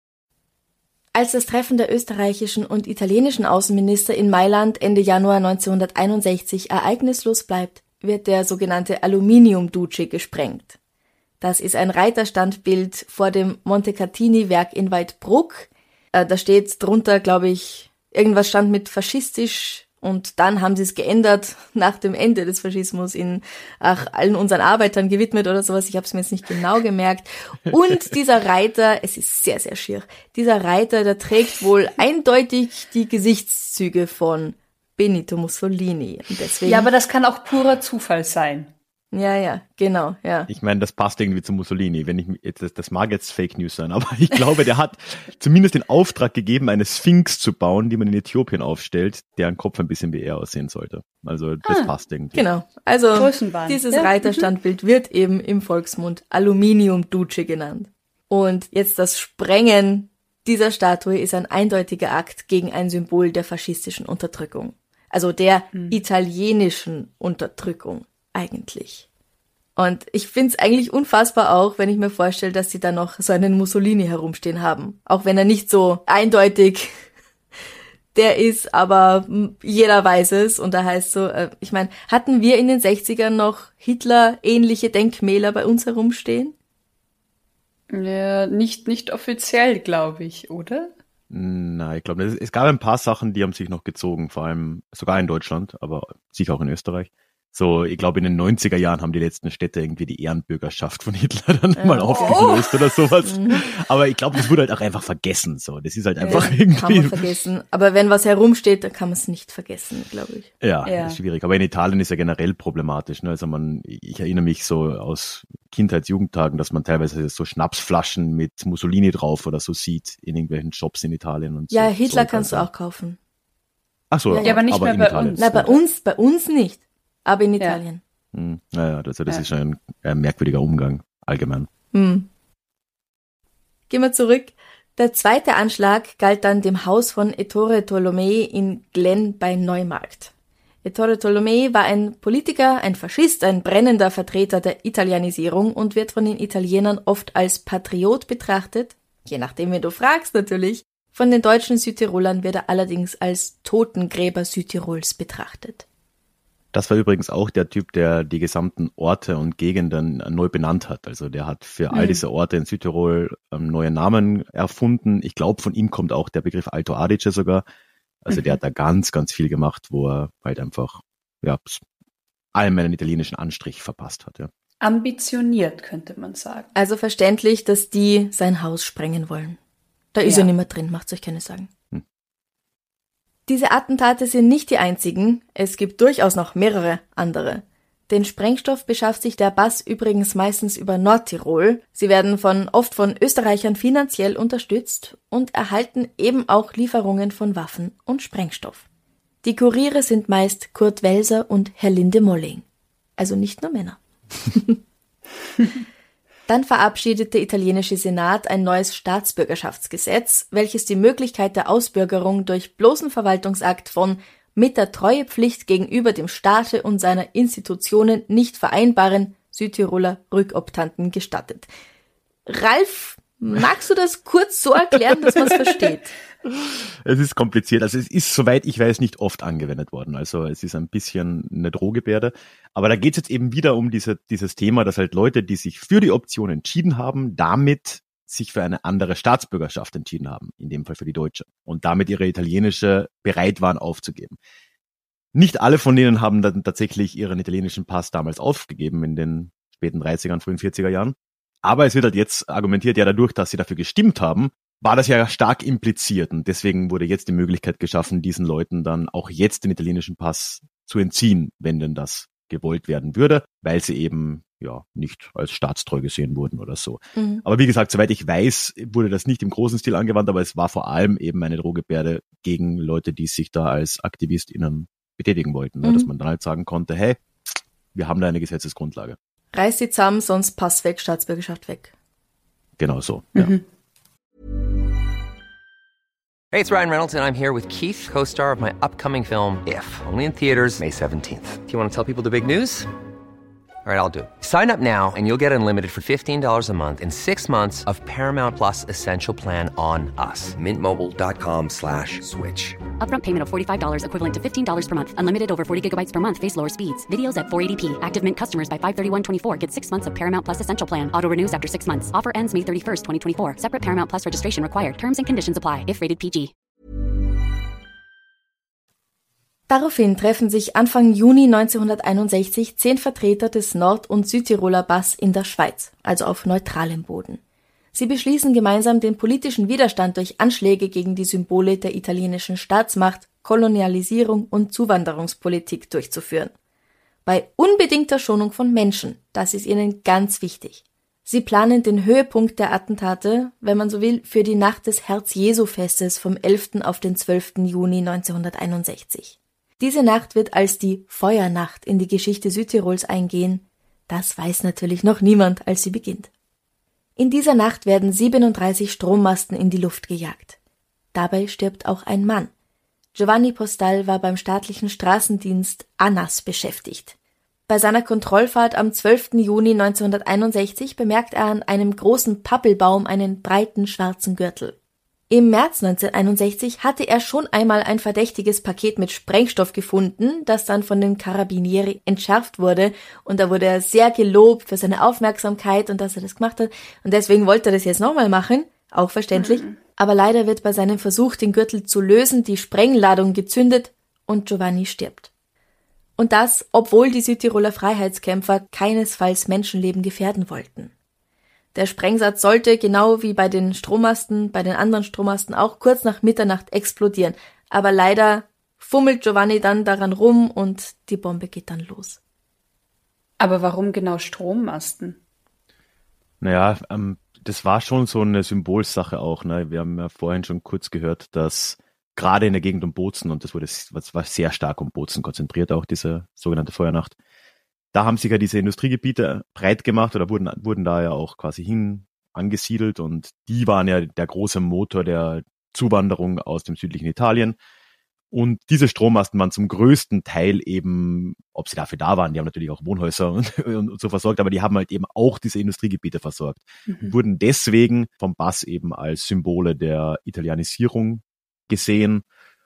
Als das Treffen der österreichischen und italienischen Außenminister in Mailand Ende Januar neunzehnhunderteinundsechzig ereignislos bleibt, wird der sogenannte Aluminium-Duce gesprengt. Das ist ein Reiterstandbild vor dem Montecatini-Werk in Weidbruck. Äh, da steht drunter, glaube ich, irgendwas stand mit faschistisch und dann haben sie es geändert nach dem Ende des Faschismus in ach, allen unseren Arbeitern gewidmet oder sowas. Ich habe es mir jetzt nicht genau gemerkt. Und dieser Reiter, es ist sehr, sehr schier, dieser Reiter, der trägt wohl eindeutig die Gesichtszüge von Benito Mussolini. Und deswegen, Ja, aber das kann auch purer Zufall sein. ja, ja, genau, ja. Ich meine, das passt irgendwie zu Mussolini. Wenn ich jetzt, das, das mag jetzt Fake News sein, aber ich glaube, der hat zumindest den Auftrag gegeben, eine Sphinx zu bauen, die man in Äthiopien aufstellt, deren Kopf ein bisschen wie er aussehen sollte. Also das Ah, passt irgendwie. Genau. Also Größenwahn. dieses Ja, Reiterstandbild wird eben im Volksmund Aluminium-Duce genannt. Und jetzt das Sprengen dieser Statue ist ein eindeutiger Akt gegen ein Symbol der faschistischen Unterdrückung. Also der italienischen Unterdrückung eigentlich. Und ich find's eigentlich unfassbar auch, wenn ich mir vorstelle, dass sie da noch so einen Mussolini herumstehen haben. Auch wenn er nicht so eindeutig der ist, aber jeder weiß es. Und da heißt so, äh, ich meine, hatten wir in den sechzigern noch Hitler-ähnliche Denkmäler bei uns herumstehen? Ja, nicht, nicht offiziell, glaube ich, oder? Nein, ich glaube, es, es gab ein paar Sachen, die haben sich noch gezogen, vor allem sogar in Deutschland, aber sicher auch in Österreich. So, ich glaube, in den neunziger Jahren haben die letzten Städte irgendwie die Ehrenbürgerschaft von Hitler dann Ja. mal aufgelöst oder sowas. Mhm. Aber ich glaube, das wurde halt auch einfach vergessen. So, das ist halt einfach Ja, irgendwie. kann man vergessen. Aber wenn was herumsteht, dann kann man es nicht vergessen, glaube ich. Ja, Ja. das ist schwierig. Aber in Italien ist ja generell problematisch. Ne? Also man, ich erinnere mich so aus Kindheits-, Jugendtagen, dass man teilweise so Schnapsflaschen mit Mussolini drauf oder so sieht in irgendwelchen Shops in Italien und so. Ja, Hitler Zeug kannst du also. auch kaufen. Ach so, Ja, ja, aber nicht mehr in bei Italien. uns. Na, bei uns, bei uns nicht. Aber in Ja. Italien. Hm, naja, also das Ja. ist schon ein, ein merkwürdiger Umgang allgemein. Hm. Gehen wir zurück. Der zweite Anschlag galt dann dem Haus von Ettore Tolomei in Glen bei Neumarkt. Ettore Tolomei war ein Politiker, ein Faschist, ein brennender Vertreter der Italianisierung und wird von den Italienern oft als Patriot betrachtet, je nachdem, wen du fragst natürlich. Von den deutschen Südtirolern wird er allerdings als Totengräber Südtirols betrachtet. Das war übrigens auch der Typ, der die gesamten Orte und Gegenden neu benannt hat. Also der hat für all Mhm. diese Orte in Südtirol ähm, neue Namen erfunden. Ich glaube, von ihm kommt auch der Begriff Alto Adige sogar. Also der Mhm. hat da ganz, ganz viel gemacht, wo er halt einfach ja, allem einen italienischen Anstrich verpasst hat. Ja. Ambitioniert, könnte man sagen. Also verständlich, dass die sein Haus sprengen wollen. Da ist Ja. er nicht mehr drin, macht's euch keine Sorgen. Hm. Diese Attentate sind nicht die einzigen, es gibt durchaus noch mehrere andere. Den Sprengstoff beschafft sich der Bass übrigens meistens über Nordtirol. Sie werden von, oft von Österreichern finanziell unterstützt und erhalten eben auch Lieferungen von Waffen und Sprengstoff. Die Kuriere sind meist Kurt Welser und Herlinde Molling. Also nicht nur Männer. Dann verabschiedet der italienische Senat ein neues Staatsbürgerschaftsgesetz, welches die Möglichkeit der Ausbürgerung durch bloßen Verwaltungsakt von mit der Treuepflicht gegenüber dem Staate und seiner Institutionen nicht vereinbaren Südtiroler Rückoptanten gestattet. Ralf, magst du das kurz so erklären, dass man es versteht? Es ist kompliziert. Also es ist, soweit ich weiß, nicht oft angewendet worden. Also es ist ein bisschen eine Drohgebärde. Aber da geht es jetzt eben wieder um diese, dieses Thema, dass halt Leute, die sich für die Option entschieden haben, damit sich für eine andere Staatsbürgerschaft entschieden haben, in dem Fall für die deutsche, und damit ihre italienische bereit waren aufzugeben. Nicht alle von denen haben dann tatsächlich ihren italienischen Pass damals aufgegeben in den späten dreißigern, frühen vierziger Jahren. Aber es wird halt jetzt argumentiert, ja dadurch, dass sie dafür gestimmt haben, war das ja stark impliziert, und deswegen wurde jetzt die Möglichkeit geschaffen, diesen Leuten dann auch jetzt den italienischen Pass zu entziehen, wenn denn das gewollt werden würde, weil sie eben ja nicht als staatstreu gesehen wurden oder so. Mhm. Aber wie gesagt, soweit ich weiß, wurde das nicht im großen Stil angewandt, aber es war vor allem eben eine Drohgebärde gegen Leute, die sich da als AktivistInnen betätigen wollten, ne? Mhm. Dass man dann halt sagen konnte, hey, wir haben da eine Gesetzesgrundlage. Reiß sie zusammen, sonst Pass weg, Staatsbürgerschaft weg. Genau so. Ja. Mhm. Hey, it's Ryan Reynolds, and I'm here with Keith, co-star of my upcoming film, If, only in theaters May seventeenth. Do you want to tell people the big news? All right, I'll do it. Sign up now and you'll get unlimited for fifteen dollars a month and six months of Paramount Plus Essential Plan on us. Mint Mobile dot com slash switch. Upfront payment of forty-five dollars equivalent to fifteen dollars per month. Unlimited over forty gigabytes per month. Face lower speeds. Videos at four eighty p. Active Mint customers by five thirty-one twenty-four get six months of Paramount Plus Essential Plan. Auto renews after six months. Offer ends May thirty-first, twenty twenty-four. Separate Paramount Plus registration required. Terms and conditions apply if rated P G. Daraufhin treffen sich Anfang Juni neunzehnhunderteinundsechzig zehn Vertreter des Nord- und Südtiroler Bass in der Schweiz, also auf neutralem Boden. Sie beschließen gemeinsam, den politischen Widerstand durch Anschläge gegen die Symbole der italienischen Staatsmacht, Kolonialisierung und Zuwanderungspolitik durchzuführen. Bei unbedingter Schonung von Menschen, das ist ihnen ganz wichtig. Sie planen den Höhepunkt der Attentate, wenn man so will, für die Nacht des Herz-Jesu-Festes vom elften auf den zwölften Juni neunzehnhunderteinundsechzig. Diese Nacht wird als die Feuernacht in die Geschichte Südtirols eingehen. Das weiß natürlich noch niemand, als sie beginnt. In dieser Nacht werden siebenunddreißig Strommasten in die Luft gejagt. Dabei stirbt auch ein Mann. Giovanni Postal war beim staatlichen Straßendienst ANAS beschäftigt. Bei seiner Kontrollfahrt am zwölften Juni neunzehnhunderteinundsechzig bemerkt er an einem großen Pappelbaum einen breiten schwarzen Gürtel. Im März neunzehnhunderteinundsechzig hatte er schon einmal ein verdächtiges Paket mit Sprengstoff gefunden, das dann von den Carabinieri entschärft wurde, und da wurde er sehr gelobt für seine Aufmerksamkeit und dass er das gemacht hat, und deswegen wollte er das jetzt nochmal machen, auch verständlich, mhm. aber leider wird bei seinem Versuch, den Gürtel zu lösen, die Sprengladung gezündet und Giovanni stirbt. Und das, obwohl die Südtiroler Freiheitskämpfer keinesfalls Menschenleben gefährden wollten. Der Sprengsatz sollte, genau wie bei den Strommasten, bei den anderen Strommasten auch, kurz nach Mitternacht explodieren. Aber leider fummelt Giovanni dann daran rum und die Bombe geht dann los. Aber warum genau Strommasten? Naja, ähm, das war schon so eine Symbolsache auch. Ne? Wir haben ja vorhin schon kurz gehört, dass gerade in der Gegend um Bozen, und das wurde das war sehr stark um Bozen konzentriert, auch diese sogenannte Feuernacht, da haben sich ja diese Industriegebiete breit gemacht oder wurden, wurden da ja auch quasi hin angesiedelt, und die waren ja der große Motor der Zuwanderung aus dem südlichen Italien. Und diese Strommasten waren zum größten Teil eben, ob sie dafür da waren, die haben natürlich auch Wohnhäuser und, und so versorgt, aber die haben halt eben auch diese Industriegebiete versorgt. Mhm. Wurden deswegen vom Bass eben als Symbole der Italianisierung gesehen,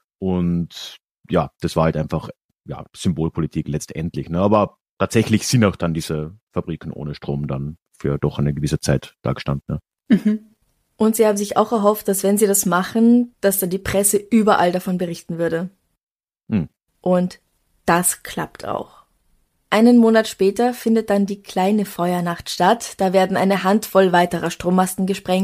und ja, das war halt einfach ja Symbolpolitik letztendlich, ne? Aber tatsächlich sind auch dann diese Fabriken ohne Strom dann für doch eine gewisse Zeit da gestanden. Ne? Mhm. Und sie haben sich auch erhofft, dass wenn sie das machen, dass dann die Presse überall davon berichten würde. Mhm. Und das klappt auch. Einen Monat später findet dann die kleine Feuernacht statt. Da werden eine Handvoll weiterer Strommasten gesprengt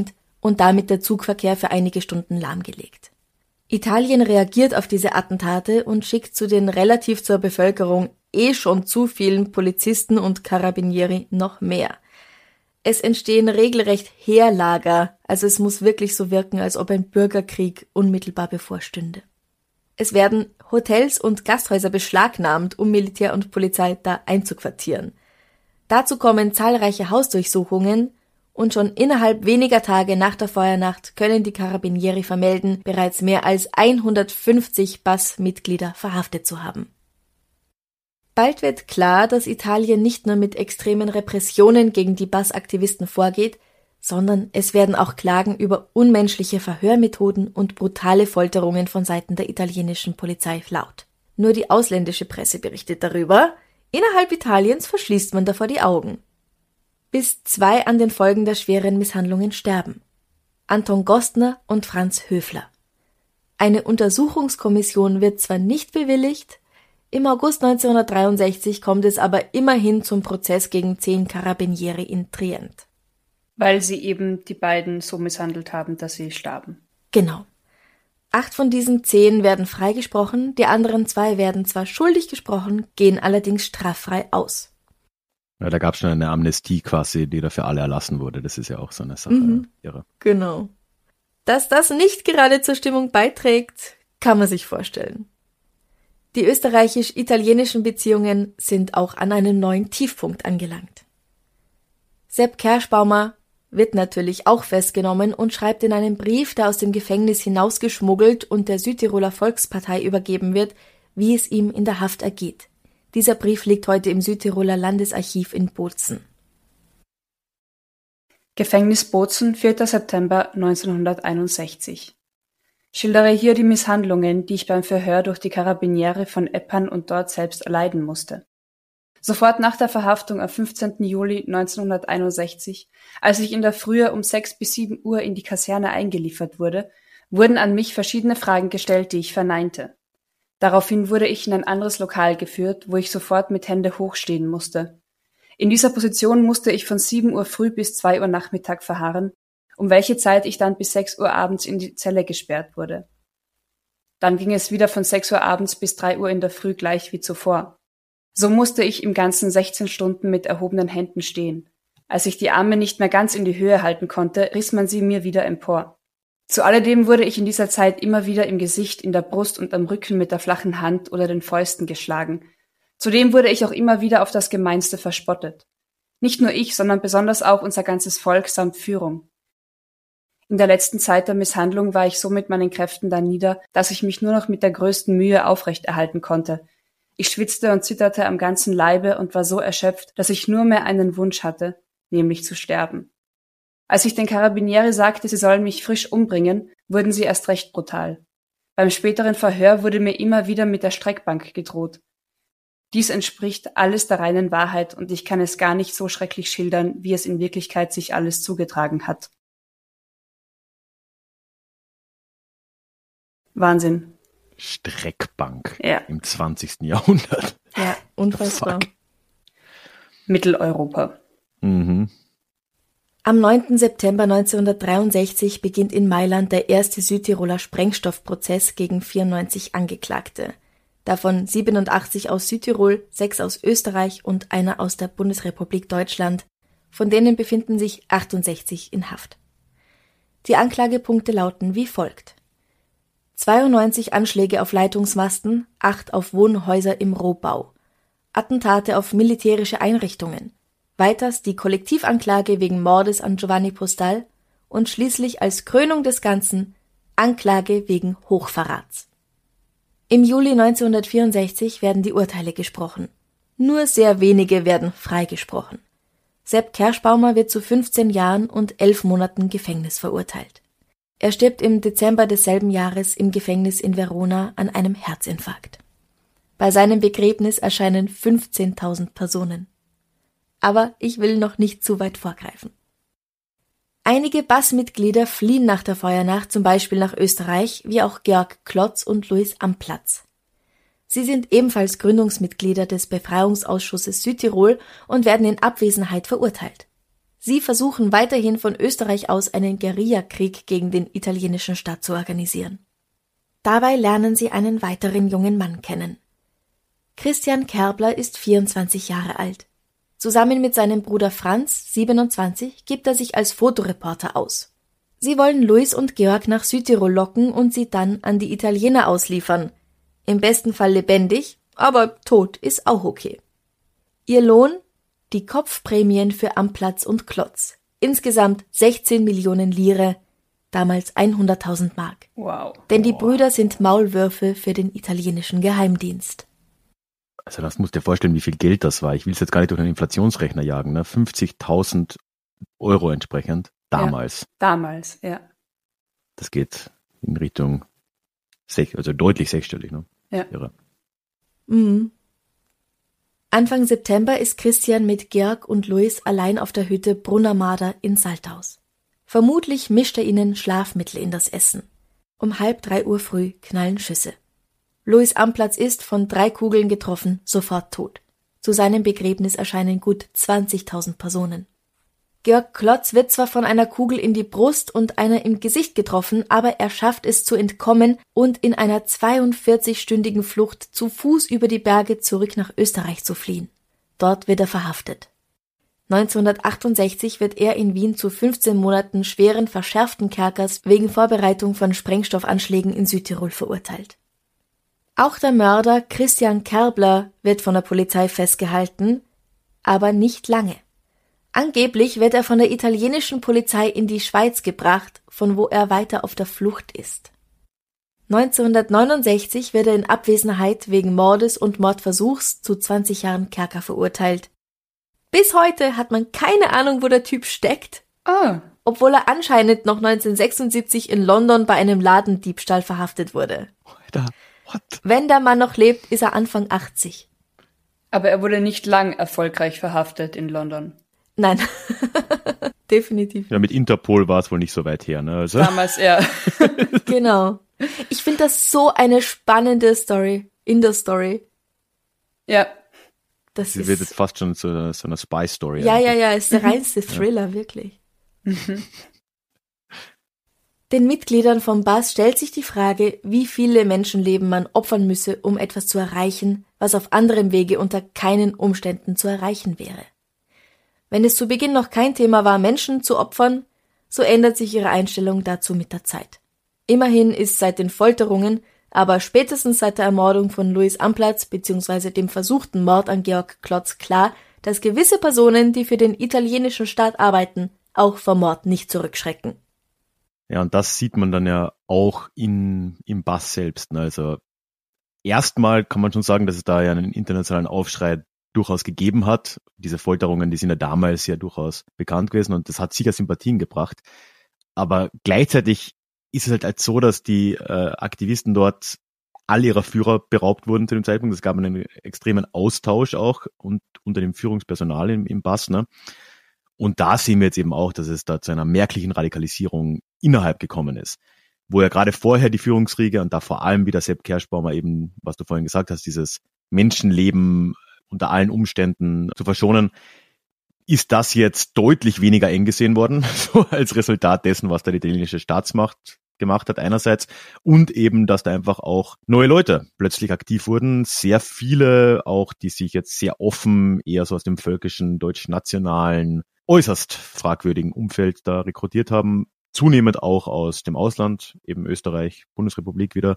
und damit der Zugverkehr für einige Stunden lahmgelegt. Italien reagiert auf diese Attentate und schickt zu den relativ zur Bevölkerung eh schon zu vielen Polizisten und Carabinieri noch mehr. Es entstehen regelrecht Heerlager, also es muss wirklich so wirken, als ob ein Bürgerkrieg unmittelbar bevorstünde. Es werden Hotels und Gasthäuser beschlagnahmt, um Militär und Polizei da einzuquartieren. Dazu kommen zahlreiche Hausdurchsuchungen und schon innerhalb weniger Tage nach der Feuernacht können die Carabinieri vermelden, bereits mehr als hundertfünfzig B A S-Mitglieder verhaftet zu haben. Bald wird klar, dass Italien nicht nur mit extremen Repressionen gegen die B A S-Aktivisten vorgeht, sondern es werden auch Klagen über unmenschliche Verhörmethoden und brutale Folterungen von Seiten der italienischen Polizei laut. Nur die ausländische Presse berichtet darüber, innerhalb Italiens verschließt man davor die Augen. Bis zwei an den Folgen der schweren Misshandlungen sterben: Anton Gostner und Franz Höfler. Eine Untersuchungskommission wird zwar nicht bewilligt, im August neunzehnhundertdreiundsechzig kommt es aber immerhin zum Prozess gegen zehn Carabinieri in Trient. Weil sie eben die beiden so misshandelt haben, dass sie starben. Genau. Acht von diesen zehn werden freigesprochen, die anderen zwei werden zwar schuldig gesprochen, gehen allerdings straffrei aus. Ja, da gab es schon eine Amnestie quasi, die da für alle erlassen wurde. Das ist ja auch so eine Sache. Mhm. Irre. Genau. Dass das nicht gerade zur Stimmung beiträgt, kann man sich vorstellen. Die österreichisch-italienischen Beziehungen sind auch an einem neuen Tiefpunkt angelangt. Sepp Kerschbaumer wird natürlich auch festgenommen und schreibt in einem Brief, der aus dem Gefängnis hinausgeschmuggelt und der Südtiroler Volkspartei übergeben wird, wie es ihm in der Haft ergeht. Dieser Brief liegt heute im Südtiroler Landesarchiv in Bozen. Gefängnis Bozen, vierter September neunzehnhunderteinundsechzig. Schildere hier die Misshandlungen, die ich beim Verhör durch die Karabiniere von Eppan und dort selbst erleiden musste. Sofort nach der Verhaftung am fünfzehnten Juli neunzehnhunderteinundsechzig, als ich in der Frühe um sechs bis sieben Uhr in die Kaserne eingeliefert wurde, wurden an mich verschiedene Fragen gestellt, die ich verneinte. Daraufhin wurde ich in ein anderes Lokal geführt, wo ich sofort mit Hände hochstehen musste. In dieser Position musste ich von sieben Uhr früh bis zwei Uhr Nachmittag verharren, um welche Zeit ich dann bis sechs Uhr abends in die Zelle gesperrt wurde. Dann ging es wieder von sechs Uhr abends bis drei Uhr in der Früh gleich wie zuvor. So musste ich im Ganzen sechzehn Stunden mit erhobenen Händen stehen. Als ich die Arme nicht mehr ganz in die Höhe halten konnte, riss man sie mir wieder empor. Zu alledem wurde ich in dieser Zeit immer wieder im Gesicht, in der Brust und am Rücken mit der flachen Hand oder den Fäusten geschlagen. Zudem wurde ich auch immer wieder auf das Gemeinste verspottet. Nicht nur ich, sondern besonders auch unser ganzes Volk samt Führung. In der letzten Zeit der Misshandlung war ich so mit meinen Kräften da nieder, dass ich mich nur noch mit der größten Mühe aufrechterhalten konnte. Ich schwitzte und zitterte am ganzen Leibe und war so erschöpft, dass ich nur mehr einen Wunsch hatte, nämlich zu sterben. Als ich den Carabinieri sagte, sie sollen mich frisch umbringen, wurden sie erst recht brutal. Beim späteren Verhör wurde mir immer wieder mit der Streckbank gedroht. Dies entspricht alles der reinen Wahrheit und ich kann es gar nicht so schrecklich schildern, wie es in Wirklichkeit sich alles zugetragen hat. Wahnsinn. Streckbank ja. im zwanzigsten Jahrhundert. Ja, unfassbar. Mitteleuropa. Mhm. Am neunten September neunzehnhundertdreiundsechzig beginnt in Mailand der erste Südtiroler Sprengstoffprozess gegen vierundneunzig Angeklagte. Davon siebenundachtzig aus Südtirol, sechs aus Österreich und einer aus der Bundesrepublik Deutschland. Von denen befinden sich achtundsechzig in Haft. Die Anklagepunkte lauten wie folgt: zweiundneunzig Anschläge auf Leitungsmasten, acht auf Wohnhäuser im Rohbau, Attentate auf militärische Einrichtungen, weiters die Kollektivanklage wegen Mordes an Giovanni Postal und schließlich als Krönung des Ganzen Anklage wegen Hochverrats. Im Juli neunzehnhundertvierundsechzig werden die Urteile gesprochen. Nur sehr wenige werden freigesprochen. Sepp Kerschbaumer wird zu fünfzehn Jahren und elf Monaten Gefängnis verurteilt. Er stirbt im Dezember desselben Jahres im Gefängnis in Verona an einem Herzinfarkt. Bei seinem Begräbnis erscheinen fünfzehntausend Personen. Aber ich will noch nicht zu weit vorgreifen. Einige B A S-Mitglieder fliehen nach der Feuernacht zum Beispiel nach Österreich, wie auch Georg Klotz und Louis Amplatz. Sie sind ebenfalls Gründungsmitglieder des Befreiungsausschusses Südtirol und werden in Abwesenheit verurteilt. Sie versuchen weiterhin von Österreich aus einen Guerillakrieg gegen den italienischen Staat zu organisieren. Dabei lernen sie einen weiteren jungen Mann kennen. Christian Kerbler ist vierundzwanzig Jahre alt. Zusammen mit seinem Bruder Franz, siebenundzwanzig, gibt er sich als Fotoreporter aus. Sie wollen Luis und Georg nach Südtirol locken und sie dann an die Italiener ausliefern. Im besten Fall lebendig, aber tot ist auch okay. Ihr Lohn? Die Kopfprämien für Amplatz und Klotz. Insgesamt sechzehn Millionen Lire, damals hunderttausend Mark. Wow. Denn die Brüder sind Maulwürfe für den italienischen Geheimdienst. Also das musst du dir vorstellen, wie viel Geld das war. Ich will es jetzt gar nicht durch einen Inflationsrechner jagen. Ne? fünfzigtausend Euro entsprechend, damals. Ja, damals, ja. Das geht in Richtung, sech, also deutlich sechsstellig. Ne? Ja. Irre. Mhm. Anfang September ist Christian mit Georg und Luis allein auf der Hütte Brunnermader in Salthaus. Vermutlich mischt er ihnen Schlafmittel in das Essen. Um halb drei Uhr früh knallen Schüsse. Luis Amplatz ist, von drei Kugeln getroffen, sofort tot. Zu seinem Begräbnis erscheinen gut zwanzigtausend Personen. Georg Klotz wird zwar von einer Kugel in die Brust und einer im Gesicht getroffen, aber er schafft es zu entkommen und in einer zweiundvierzigstündigen Flucht zu Fuß über die Berge zurück nach Österreich zu fliehen. Dort wird er verhaftet. neunzehnhundertachtundsechzig wird er in Wien zu fünfzehn Monaten schweren verschärften Kerkers wegen Vorbereitung von Sprengstoffanschlägen in Südtirol verurteilt. Auch der Mörder Christian Kerbler wird von der Polizei festgehalten, aber nicht lange. Angeblich wird er von der italienischen Polizei in die Schweiz gebracht, von wo er weiter auf der Flucht ist. neunzehnhundertneunundsechzig wird er in Abwesenheit wegen Mordes und Mordversuchs zu zwanzig Jahren Kerker verurteilt. Bis heute hat man keine Ahnung, wo der Typ steckt, Ah, obwohl er anscheinend noch neunzehnhundertsechsundsiebzig in London bei einem Ladendiebstahl verhaftet wurde. Alter, what? Wenn der Mann noch lebt, ist er Anfang achtzig. aber er wurde nicht lang erfolgreich verhaftet in London. Nein, definitiv. Ja, mit Interpol war es wohl nicht so weit her. Ne? Also, Damals eher. Genau. Ich finde das so eine spannende Story, in der Story. Ja, Das sie ist, wird jetzt fast schon zu so einer Spy-Story. ja, eigentlich. ja, ja, ist der reinste Thriller, wirklich. Den Mitgliedern vom B A S stellt sich die Frage, wie viele Menschenleben man opfern müsse, um etwas zu erreichen, was auf anderem Wege unter keinen Umständen zu erreichen wäre. Wenn es zu Beginn noch kein Thema war, Menschen zu opfern, so ändert sich ihre Einstellung dazu mit der Zeit. Immerhin ist seit den Folterungen, aber spätestens seit der Ermordung von Luis Amplatz bzw. dem versuchten Mord an Georg Klotz klar, dass gewisse Personen, die für den italienischen Staat arbeiten, auch vor Mord nicht zurückschrecken. Ja, und das sieht man dann ja auch in, im B A S selbst. Ne? Also erstmal kann man schon sagen, dass es da ja einen internationalen Aufschrei durchaus gegeben hat. Diese Folterungen, die sind ja damals ja durchaus bekannt gewesen und das hat sicher Sympathien gebracht. Aber gleichzeitig ist es halt, halt so, dass die äh, Aktivisten dort all ihrer Führer beraubt wurden zu dem Zeitpunkt. Es gab einen extremen Austausch auch und unter dem Führungspersonal im, im B A S. Ne? Und da sehen wir jetzt eben auch, dass es da zu einer merklichen Radikalisierung innerhalb gekommen ist. Wo ja gerade vorher die Führungsriege und da vor allem wieder Sepp Kerschbaumer eben, was du vorhin gesagt hast, dieses Menschenleben unter allen Umständen zu verschonen, ist das jetzt deutlich weniger eng gesehen worden, so als Resultat dessen, was da die italienische Staatsmacht gemacht hat einerseits und eben, dass da einfach auch neue Leute plötzlich aktiv wurden, sehr viele auch, die sich jetzt sehr offen eher so aus dem völkischen, deutsch-nationalen, äußerst fragwürdigen Umfeld da rekrutiert haben, zunehmend auch aus dem Ausland, eben Österreich, Bundesrepublik wieder.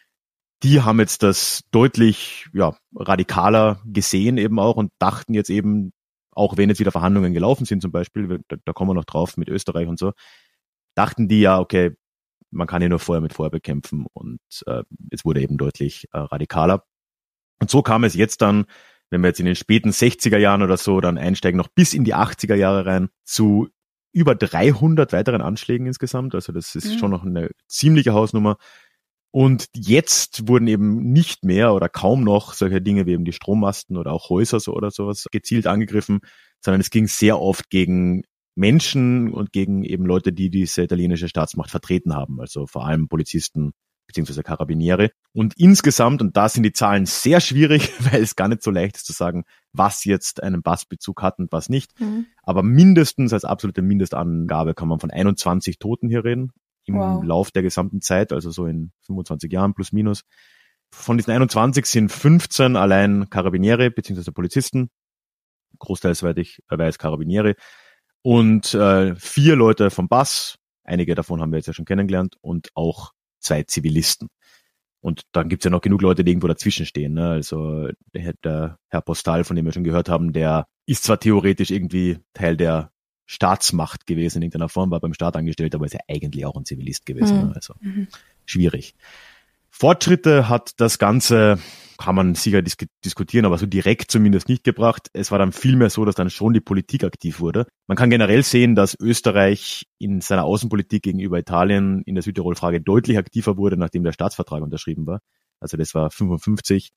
Die haben jetzt das deutlich ja radikaler gesehen eben auch und dachten jetzt eben, auch wenn jetzt wieder Verhandlungen gelaufen sind zum Beispiel, da, da kommen wir noch drauf mit Österreich und so, dachten die ja, okay, man kann ja nur Feuer mit Feuer bekämpfen und äh, es wurde eben deutlich äh, radikaler. Und so kam es jetzt dann, wenn wir jetzt in den späten sechziger Jahren oder so dann einsteigen, noch bis in die achtziger Jahre rein, zu über dreihundert weiteren Anschlägen insgesamt. Also das ist mhm. schon noch eine ziemliche Hausnummer. Und jetzt wurden eben nicht mehr oder kaum noch solche Dinge wie eben die Strommasten oder auch Häuser so oder sowas gezielt angegriffen, sondern es ging sehr oft gegen Menschen und gegen eben Leute, die diese italienische Staatsmacht vertreten haben. Also vor allem Polizisten beziehungsweise Karabiniere. Und insgesamt, und da sind die Zahlen sehr schwierig, weil es gar nicht so leicht ist zu sagen, was jetzt einen Bassbezug hat und was nicht. Mhm. Aber mindestens als absolute Mindestangabe kann man von einundzwanzig Toten hier reden, im wow. Lauf der gesamten Zeit, also so in fünfundzwanzig Jahren plus minus. Von diesen einundzwanzig sind fünfzehn allein Karabiniere beziehungsweise Polizisten, großteils, soweit ich weiß, Karabiniere, und äh, vier Leute vom Bass, einige davon haben wir jetzt ja schon kennengelernt, und auch zwei Zivilisten. Und dann gibt's ja noch genug Leute, die irgendwo dazwischen stehen. Ne? Also der, der Herr Postal, von dem wir schon gehört haben, der ist zwar theoretisch irgendwie Teil der Staatsmacht gewesen in irgendeiner Form, war beim Staat angestellt, aber ist ja eigentlich auch ein Zivilist gewesen. Mhm. Ne? Also mhm. schwierig. Fortschritte hat das Ganze, kann man sicher dis- diskutieren, aber so direkt zumindest nicht gebracht. Es war dann vielmehr so, dass dann schon die Politik aktiv wurde. Man kann generell sehen, dass Österreich in seiner Außenpolitik gegenüber Italien in der Südtirol-Frage deutlich aktiver wurde, nachdem der Staatsvertrag unterschrieben war. Also das war fünfundfünfzig.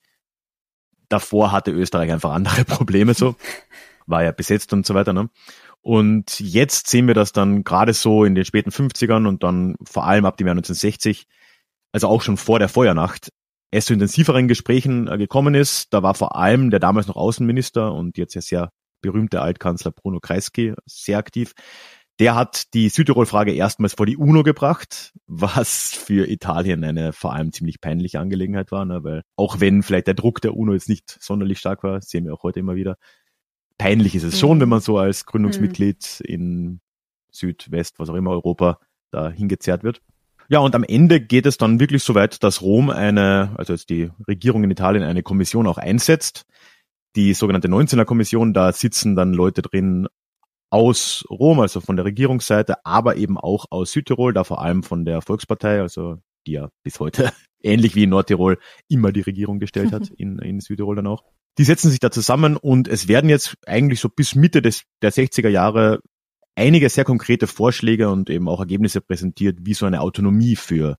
Davor hatte Österreich einfach andere Probleme, so. War ja besetzt und so weiter, ne? Und jetzt sehen wir das dann gerade so in den späten fünfzigern und dann vor allem ab dem Jahr neunzehnhundertsechzig, also auch schon vor der Feuernacht, es zu intensiveren Gesprächen äh, gekommen ist. Da war vor allem der damals noch Außenminister und jetzt ja sehr berühmte Altkanzler Bruno Kreisky sehr aktiv. Der hat die Südtirol-Frage erstmals vor die UNO gebracht, was für Italien eine vor allem ziemlich peinliche Angelegenheit war, ne? Weil auch wenn vielleicht der Druck der UNO jetzt nicht sonderlich stark war, sehen wir auch heute immer wieder, peinlich ist es mhm. schon, wenn man so als Gründungsmitglied mhm. in Süd, West, was auch immer Europa da hingezerrt wird. Ja, und am Ende geht es dann wirklich so weit, dass Rom eine, also jetzt die Regierung in Italien, eine Kommission auch einsetzt. Die sogenannte neunzehner Kommission, da sitzen dann Leute drin aus Rom, also von der Regierungsseite, aber eben auch aus Südtirol, da vor allem von der Volkspartei, also die ja bis heute ähnlich wie in Nordtirol immer die Regierung gestellt hat, in, in Südtirol dann auch. Die setzen sich da zusammen und es werden jetzt eigentlich so bis Mitte des, der sechziger Jahre einige sehr konkrete Vorschläge und eben auch Ergebnisse präsentiert, wie so eine Autonomie für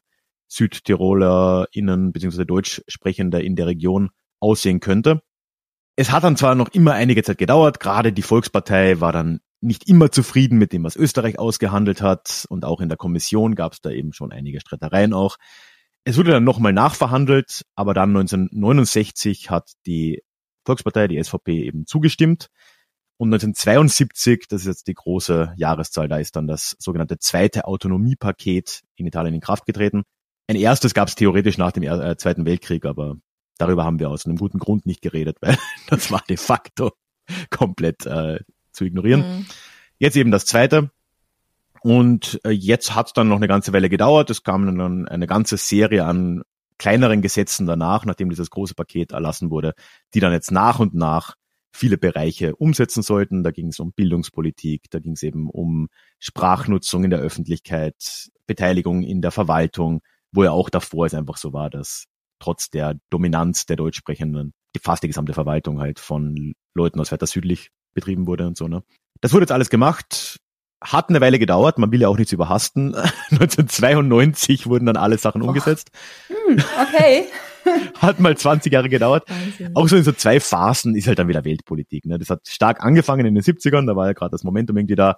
SüdtirolerInnen bzw. Deutschsprechende in der Region aussehen könnte. Es hat dann zwar noch immer einige Zeit gedauert, gerade die Volkspartei war dann nicht immer zufrieden mit dem, was Österreich ausgehandelt hat, und auch in der Kommission gab es da eben schon einige Streitereien auch. Es wurde dann nochmal nachverhandelt, aber dann neunzehnhundertneunundsechzig hat die Volkspartei, die S V P, eben zugestimmt. Und neunzehnhundertzweiundsiebzig, das ist jetzt die große Jahreszahl, da ist dann das sogenannte zweite Autonomiepaket in Italien in Kraft getreten. Ein erstes gab es theoretisch nach dem äh, Zweiten Weltkrieg, aber darüber haben wir aus einem guten Grund nicht geredet, weil das war de facto komplett äh, zu ignorieren. Mhm. Jetzt eben das zweite. Und äh, jetzt hat es dann noch eine ganze Weile gedauert. Es kam dann eine ganze Serie an kleineren Gesetzen danach, nachdem dieses große Paket erlassen wurde, die dann jetzt nach und nach viele Bereiche umsetzen sollten. Da ging es um Bildungspolitik, da ging es eben um Sprachnutzung in der Öffentlichkeit, Beteiligung in der Verwaltung, wo ja auch davor es einfach so war, dass trotz der Dominanz der Deutschsprechenden die fast die gesamte Verwaltung halt von Leuten aus weiter südlich betrieben wurde und so, ne. Das wurde jetzt alles gemacht, hat eine Weile gedauert, man will ja auch nichts überhasten. neunzehnhundertzweiundneunzig wurden dann alle Sachen oh. umgesetzt. Hm, okay. Hat mal zwanzig Jahre gedauert. Wahnsinn. Auch so in so zwei Phasen ist halt dann wieder Weltpolitik, ne. Das hat stark angefangen in den siebzigern, da war ja gerade das Momentum irgendwie da.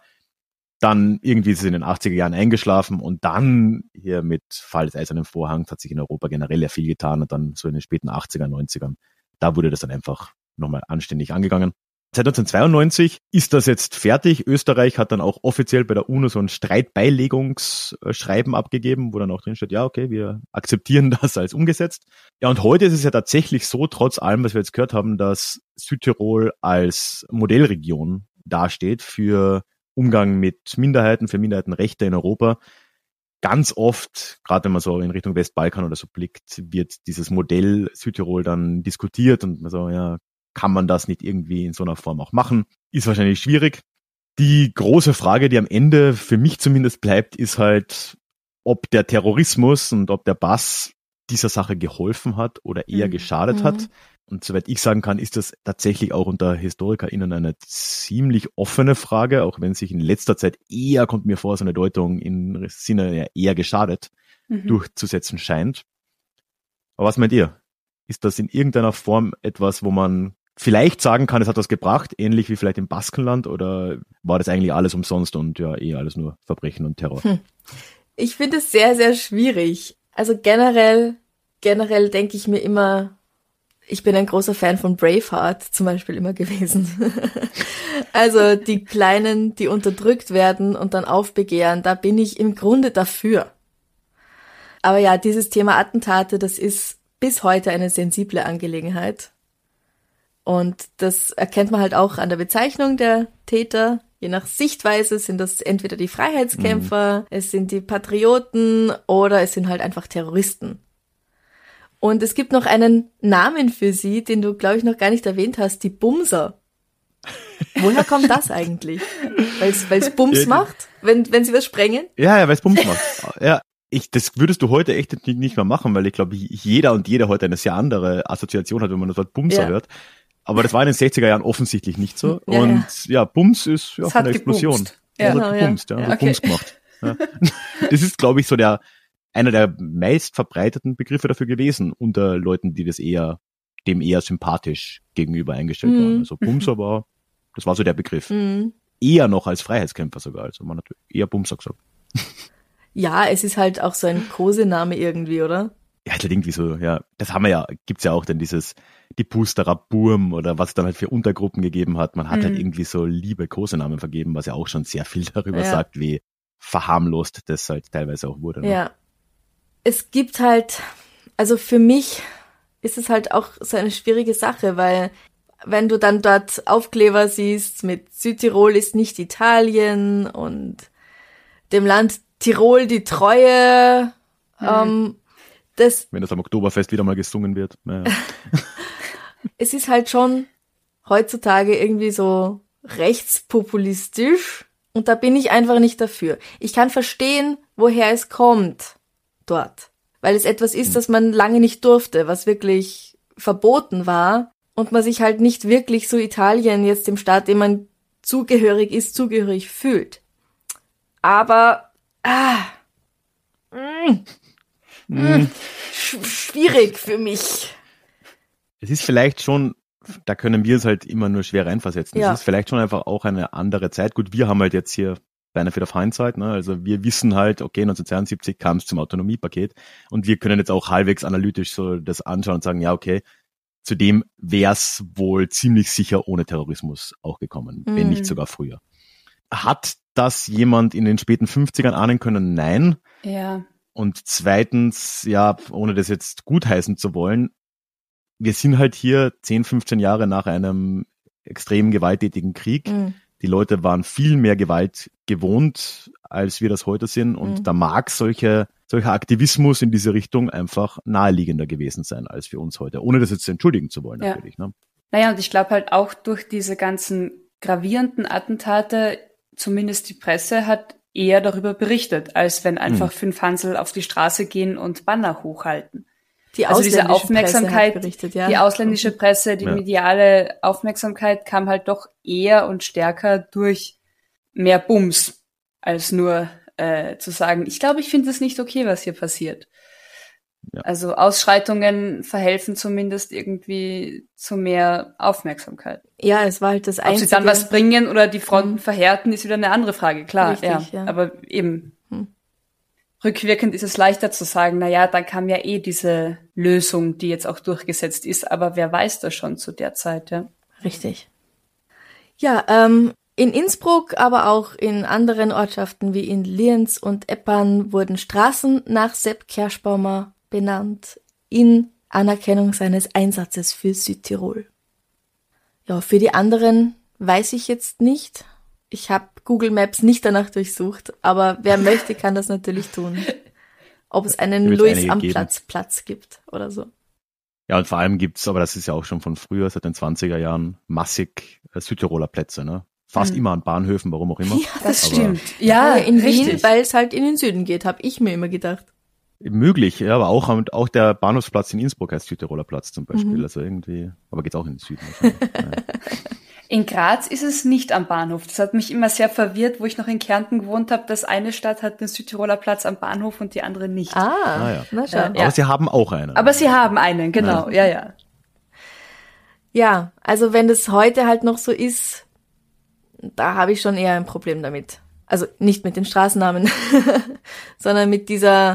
Dann irgendwie ist es in den achtziger Jahren eingeschlafen und dann hier mit Fall des Eisernen Vorhangs hat sich in Europa generell ja viel getan und dann so in den späten achtziger, neunzigern, da wurde das dann einfach nochmal anständig angegangen. Seit neunzehnhundertzweiundneunzig ist das jetzt fertig. Österreich hat dann auch offiziell bei der UNO so ein Streitbeilegungsschreiben abgegeben, wo dann auch drin steht, ja, okay, wir akzeptieren das als umgesetzt. Ja, und heute ist es ja tatsächlich so, trotz allem, was wir jetzt gehört haben, dass Südtirol als Modellregion dasteht für Umgang mit Minderheiten, für Minderheitenrechte in Europa. Ganz oft, gerade wenn man so in Richtung Westbalkan oder so blickt, wird dieses Modell Südtirol dann diskutiert und man so, ja, kann man das nicht irgendwie in so einer Form auch machen? Ist wahrscheinlich schwierig. Die große Frage, die am Ende für mich zumindest bleibt, ist halt, ob der Terrorismus und ob der Bass dieser Sache geholfen hat oder eher mhm. geschadet mhm. hat. Und soweit ich sagen kann, ist das tatsächlich auch unter HistorikerInnen eine ziemlich offene Frage, auch wenn sich in letzter Zeit eher, kommt mir vor, so eine Deutung im Sinne ja eher geschadet mhm. durchzusetzen scheint. Aber was meint ihr? Ist das in irgendeiner Form etwas, wo man vielleicht sagen kann, es hat was gebracht, ähnlich wie vielleicht im Baskenland, oder war das eigentlich alles umsonst und ja, eh alles nur Verbrechen und Terror? Hm. Ich finde es sehr, sehr schwierig. Also generell, generell denke ich mir immer, ich bin ein großer Fan von Braveheart zum Beispiel immer gewesen. Also die Kleinen, die unterdrückt werden und dann aufbegehren, da bin ich im Grunde dafür. Aber ja, dieses Thema Attentate, das ist bis heute eine sensible Angelegenheit. Und das erkennt man halt auch an der Bezeichnung der Täter. Je nach Sichtweise sind das entweder die Freiheitskämpfer, mhm. es sind die Patrioten oder es sind halt einfach Terroristen. Und es gibt noch einen Namen für sie, den du, glaube ich, noch gar nicht erwähnt hast, die Bumser. Woher kommt das eigentlich? Weil es Bums ja, macht, wenn, wenn sie was sprengen? Ja, ja, weil es Bums macht. Ja, ich, das würdest du heute echt nicht, nicht mehr machen, weil ich glaube, jeder und jeder heute eine sehr andere Assoziation hat, wenn man das Wort Bumser ja. hört. Aber das war in den sechziger Jahren offensichtlich nicht so. Ja, und ja, ja Bums ist ja von der Explosion. Ja, das hat gebumst, ja, ja. ja okay. Bums gemacht. Ja. Das ist, glaube ich, so der einer der meist verbreiteten Begriffe dafür gewesen unter Leuten, die das eher dem eher sympathisch gegenüber eingestellt mhm. waren. Also Bumser war, das war so der Begriff. Mhm. Eher noch als Freiheitskämpfer sogar. Also man hat eher Bumser gesagt. Ja, es ist halt auch so ein Kosename irgendwie, oder? Ja, halt irgendwie so, ja. Das haben wir ja, gibt's ja auch dann dieses, die Pusterer Burm oder was es dann halt für Untergruppen gegeben hat. Man hat mhm. halt irgendwie so liebe Kosenamen vergeben, was ja auch schon sehr viel darüber ja. sagt, wie verharmlost das halt teilweise auch wurde. Ne? Ja. Es gibt halt, also für mich ist es halt auch so eine schwierige Sache, weil wenn du dann dort Aufkleber siehst mit Südtirol ist nicht Italien und dem Land Tirol die Treue, mhm. ähm, das... Wenn das am Oktoberfest wieder mal gesungen wird. Naja. Es ist halt schon heutzutage irgendwie so rechtspopulistisch und da bin ich einfach nicht dafür. Ich kann verstehen, woher es kommt dort, weil es etwas ist, das man lange nicht durfte, was wirklich verboten war und man sich halt nicht wirklich so Italien jetzt dem Staat, dem man zugehörig ist, zugehörig fühlt. Aber ah, mh, mh, sch- schwierig für mich. Es ist vielleicht schon, da können wir es halt immer nur schwer reinversetzen. Ja. Es ist vielleicht schon einfach auch eine andere Zeit. Gut, wir haben halt jetzt hier Benefit of Hindsight, ne? Also wir wissen halt, okay, neunzehnhundertzweiundsiebzig kam es zum Autonomiepaket und wir können jetzt auch halbwegs analytisch so das anschauen und sagen, ja, okay, zudem wäre es wohl ziemlich sicher ohne Terrorismus auch gekommen, mhm. wenn nicht sogar früher. Hat das jemand in den späten fünfzigern ahnen können? Nein. Ja. Und zweitens, ja, ohne das jetzt gutheißen zu wollen, wir sind halt hier zehn, fünfzehn Jahre nach einem extrem gewalttätigen Krieg. Mhm. Die Leute waren viel mehr Gewalt gewohnt, als wir das heute sind. Und mhm. da mag solche, solcher Aktivismus in diese Richtung einfach naheliegender gewesen sein als für uns heute. Ohne das jetzt entschuldigen zu wollen, natürlich. Ja. Ne? Naja, und ich glaube halt auch durch diese ganzen gravierenden Attentate, zumindest die Presse hat eher darüber berichtet, als wenn einfach mhm. fünf Hansel auf die Straße gehen und Banner hochhalten. Die also diese Aufmerksamkeit, berichtet, ja. die ausländische Presse, die ja. mediale Aufmerksamkeit kam halt doch eher und stärker durch mehr Bums, als nur äh, zu sagen, ich glaube, ich finde es nicht okay, was hier passiert. Ja. Also Ausschreitungen verhelfen zumindest irgendwie zu mehr Aufmerksamkeit. Ja, es war halt das Einzige. Ob sie dann was bringen oder die Fronten mhm. verhärten, ist wieder eine andere Frage, klar. Richtig, ja. ja. Aber eben hm. rückwirkend ist es leichter zu sagen, na ja, dann kam ja eh diese Lösung, die jetzt auch durchgesetzt ist, aber wer weiß das schon zu der Zeit, ja. Richtig. Ja, ähm, in Innsbruck, aber auch in anderen Ortschaften wie in Lienz und Eppern wurden Straßen nach Sepp Kerschbaumer benannt, in Anerkennung seines Einsatzes für Südtirol. Ja, für die anderen weiß ich jetzt nicht. Ich habe Google Maps nicht danach durchsucht, aber wer möchte, kann das natürlich tun. Ob es einen Louis am Platz Platz gibt oder so. Ja, und vor allem gibt's, aber das ist ja auch schon von früher, seit den zwanziger Jahren, massig äh, Südtiroler Plätze, ne? Fast mhm. immer an Bahnhöfen, warum auch immer. Ja, das aber stimmt. Ja, in richtig. Wien, weil es halt in den Süden geht, habe ich mir immer gedacht. Möglich, ja, aber auch, auch der Bahnhofsplatz in Innsbruck heißt Südtiroler Platz zum Beispiel, mhm. also irgendwie, aber geht's auch in den Süden wahrscheinlich. In Graz ist es nicht am Bahnhof. Das hat mich immer sehr verwirrt, wo ich noch in Kärnten gewohnt habe, dass eine Stadt hat den Südtiroler Platz am Bahnhof und die andere nicht. Ah, ah ja. Na schau. Äh, aber ja. sie haben auch einen. Aber sie haben einen, genau, ja, ja. Ja, ja, also wenn das heute halt noch so ist, da habe ich schon eher ein Problem damit. Also nicht mit den Straßennamen, sondern mit dieser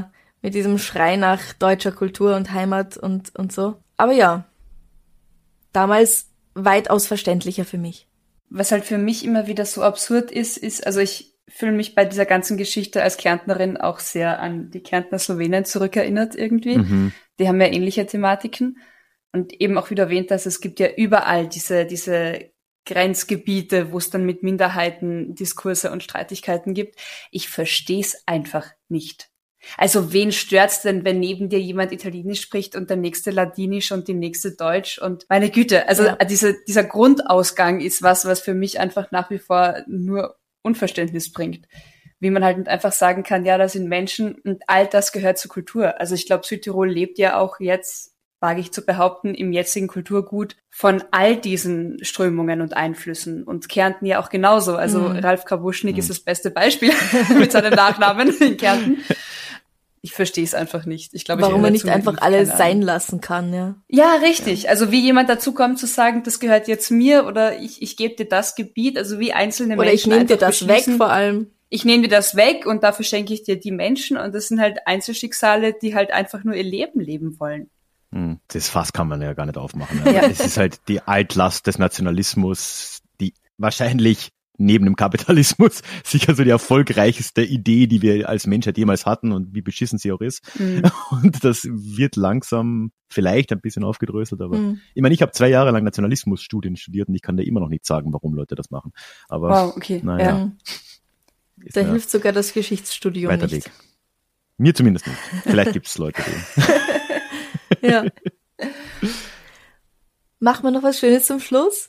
Mit diesem Schrei nach deutscher Kultur und Heimat und, und so. Aber ja, damals weitaus verständlicher für mich. Was halt für mich immer wieder so absurd ist, ist, also ich fühle mich bei dieser ganzen Geschichte als Kärntnerin auch sehr an die Kärntner Slowenen zurückerinnert irgendwie. Mhm. Die haben ja ähnliche Thematiken. Und eben auch wieder erwähnt, dass es gibt ja überall diese, diese Grenzgebiete, wo es dann mit Minderheiten Diskurse und Streitigkeiten gibt. Ich verstehe es einfach nicht. Also wen stört's denn, wenn neben dir jemand Italienisch spricht und der nächste Ladinisch und die nächste Deutsch und meine Güte, also ja. diese, dieser Grundausgang ist was, was für mich einfach nach wie vor nur Unverständnis bringt. Wie man halt einfach sagen kann, ja, da sind Menschen und all das gehört zur Kultur. Also ich glaube, Südtirol lebt ja auch jetzt, wage ich zu behaupten, im jetzigen Kulturgut von all diesen Strömungen und Einflüssen. Und Kärnten ja auch genauso. Also mhm. Ralf Krabuschnik mhm. ist das beste Beispiel mit seinem Nachnamen in Kärnten. Ich verstehe es einfach nicht. Ich glaube, warum ich man nicht einfach alles sein lassen kann, ja. Ja, richtig. Ja. Also wie jemand dazu kommt zu sagen, das gehört jetzt mir oder ich, ich gebe dir das Gebiet, also wie einzelne oder Menschen. Oder ich nehme dir das weg vor allem. Ich nehme dir das weg und dafür schenke ich dir die Menschen und das sind halt Einzelschicksale, die halt einfach nur ihr Leben leben wollen. Das Fass kann man ja gar nicht aufmachen. Ja. Es ist halt die Altlast des Nationalismus, die wahrscheinlich neben dem Kapitalismus sicher so die erfolgreichste Idee, die wir als Menschheit jemals hatten und wie beschissen sie auch ist. Mhm. Und das wird langsam vielleicht ein bisschen aufgedröselt, aber mhm. ich meine, ich habe zwei Jahre lang Nationalismusstudien studiert und ich kann da immer noch nicht sagen, warum Leute das machen. Aber wow, okay. Naja. Ja. Da hilft sogar das Geschichtsstudium weiter nicht. Weg. Mir zumindest nicht. Vielleicht gibt es Leute, die... Ja. Machen wir noch was Schönes zum Schluss?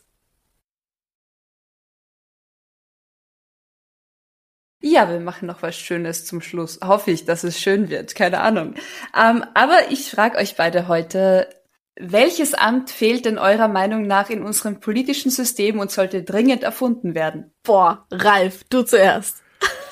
Ja, wir machen noch was Schönes zum Schluss. Hoffe ich, dass es schön wird. Keine Ahnung. Ähm, aber ich frage euch beide heute, welches Amt fehlt denn eurer Meinung nach in unserem politischen System und sollte dringend erfunden werden? Boah, Ralf, du zuerst.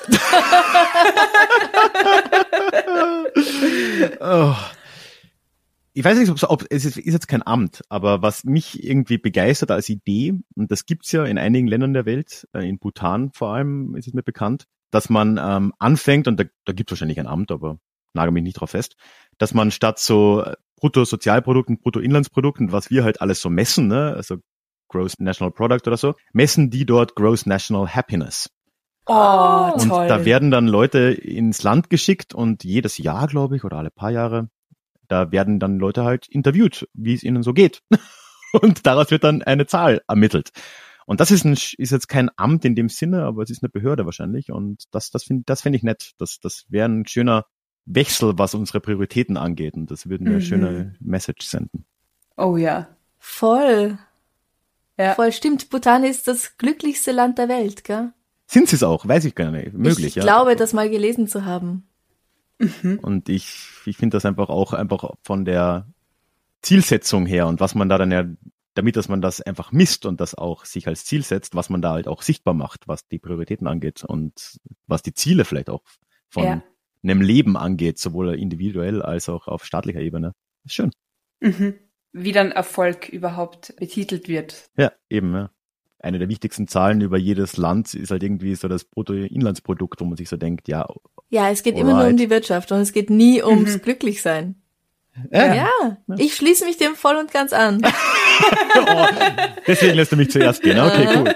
Oh. Ich weiß nicht, ob, ob es ist, ist jetzt kein Amt, aber was mich irgendwie begeistert als Idee, und das gibt's ja in einigen Ländern der Welt, in Bhutan vor allem ist es mir bekannt, dass man ähm, anfängt, und da, da gibt's wahrscheinlich ein Amt, aber nagel mich nicht drauf fest, dass man statt so Bruttosozialprodukten, Bruttoinlandsprodukten, was wir halt alles so messen, ne, also Gross National Product oder so, messen die dort Gross National Happiness. Oh, und toll. Da werden dann Leute ins Land geschickt und jedes Jahr, glaube ich, oder alle paar Jahre, da werden dann Leute halt interviewt, wie es ihnen so geht. Und daraus wird dann eine Zahl ermittelt. Und das ist, ein, ist jetzt kein Amt in dem Sinne, aber es ist eine Behörde wahrscheinlich. Und das, das finde das find ich nett. Das, das wäre ein schöner Wechsel, was unsere Prioritäten angeht. Und das würde eine mhm. schöne Message senden. Oh ja. Voll. Ja. Voll, stimmt. Bhutan ist das glücklichste Land der Welt, gell? Sind sie es auch? Weiß ich gar nicht. Möglich, ich ja. Ich glaube, das mal gelesen zu haben. Mhm. Und ich, ich finde das einfach auch einfach von der Zielsetzung her und was man da dann ja, damit dass man das einfach misst und das auch sich als Ziel setzt, was man da halt auch sichtbar macht, was die Prioritäten angeht und was die Ziele vielleicht auch von ja. einem Leben angeht, sowohl individuell als auch auf staatlicher Ebene. Ist schön. Mhm. Wie dann Erfolg überhaupt betitelt wird. Ja, eben, ja. Eine der wichtigsten Zahlen über jedes Land ist halt irgendwie so das Bruttoinlandsprodukt, wo man sich so denkt, ja. Ja, es geht alright. immer nur um die Wirtschaft und es geht nie ums mhm. Glücklichsein. Ja. ja, ich schließe mich dem voll und ganz an. Oh, deswegen lässt du mich zuerst gehen. Okay, cool.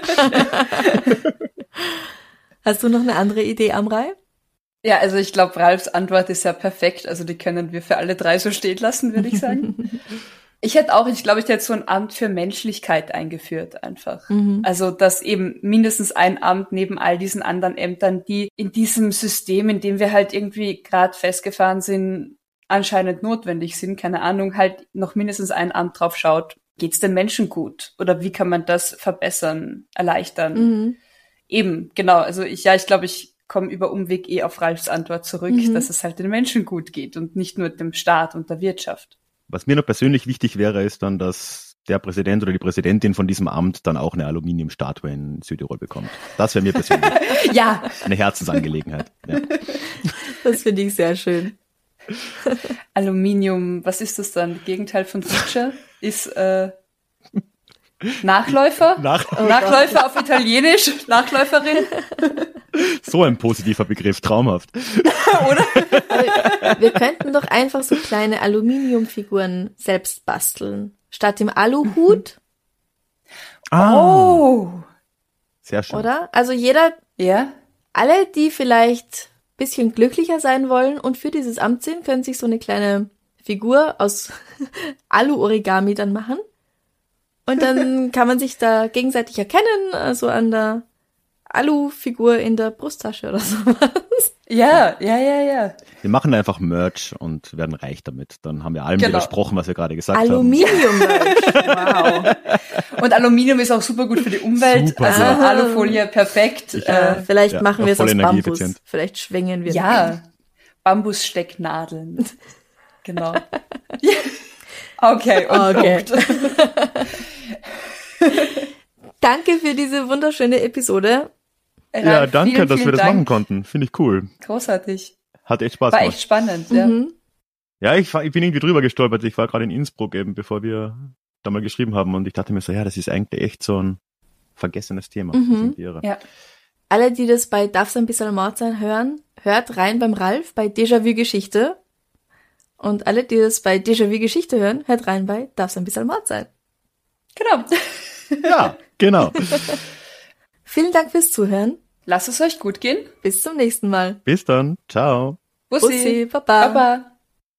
Hast du noch eine andere Idee, Amrei? Ja, also ich glaube, Ralfs Antwort ist ja perfekt. Also die können wir für alle drei so stehen lassen, würde ich sagen. Ich hätte auch, ich glaube, ich hätte so ein Amt für Menschlichkeit eingeführt einfach. Mhm. Also, dass eben mindestens ein Amt neben all diesen anderen Ämtern, die in diesem System, in dem wir halt irgendwie gerade festgefahren sind, anscheinend notwendig sind, keine Ahnung, halt noch mindestens ein Amt drauf schaut, geht's den Menschen gut? Oder wie kann man das verbessern, erleichtern? Mhm. Eben, genau. Also ich, ja, ich glaube, ich komme über Umweg eh auf Ralfs Antwort zurück, mhm. dass es halt den Menschen gut geht und nicht nur dem Staat und der Wirtschaft. Was mir noch persönlich wichtig wäre, ist dann, dass der Präsident oder die Präsidentin von diesem Amt dann auch eine Aluminiumstatue in Südtirol bekommt. Das wäre mir persönlich ja. eine Herzensangelegenheit. Ja. Das finde ich sehr schön. Aluminium, was ist das dann? Gegenteil von Feature? Ist äh, Nachläufer? Nach- oh Nachläufer auf Italienisch? Nachläuferin? So ein positiver Begriff, traumhaft. Oder? Aber wir könnten doch einfach so kleine Aluminiumfiguren selbst basteln. Statt dem Aluhut, Ah, Oh. sehr schön. oder? Also jeder, Ja? alle, die vielleicht ein bisschen glücklicher sein wollen und für dieses Amt sind, können sich so eine kleine Figur aus Alu-Origami dann machen. Und dann kann man sich da gegenseitig erkennen, also an der Alu-Figur in der Brusttasche oder sowas. Ja, ja, ja, ja. Wir machen einfach Merch und werden reich damit. Dann haben wir allem Genau. widersprochen, was wir gerade gesagt Aluminium-Merch. Wow. Und Aluminium ist auch super gut für die Umwelt. Super, also ja. Alufolie perfekt. Ich- äh, Vielleicht Ja, machen auch wir es voll aus Bambus. energieeffizient. Vielleicht schwingen wir. ja, Bambusstecknadeln. Genau. Ja. Okay, und Okay. Punkt. Danke für diese wunderschöne Episode. Ja, Ralf, danke, vielen, dass wir vielen das Dank. machen konnten. Finde ich cool. Großartig. Hat echt Spaß War gemacht. echt spannend, ja. Mhm. Ja, ich, war- ich bin irgendwie drüber gestolpert. Ich war gerade in Innsbruck eben, bevor wir da mal geschrieben haben. Und ich dachte mir so, ja, das ist eigentlich echt so ein vergessenes Thema. Das ist Mhm. irgendwie irre. Ja. Alle, die das bei Darf's ein bisschen Mord sein hören, hört rein beim Ralf bei Déjà-vu Geschichte. Und alle, die das bei Déjà-vu Geschichte hören, hört rein bei Darf's ein bisschen Mord sein. Genau. Ja, genau. Vielen Dank fürs Zuhören. Lasst es euch gut gehen. Bis zum nächsten Mal. Bis dann. Ciao. Bussi. Bussi, Baba. Baba.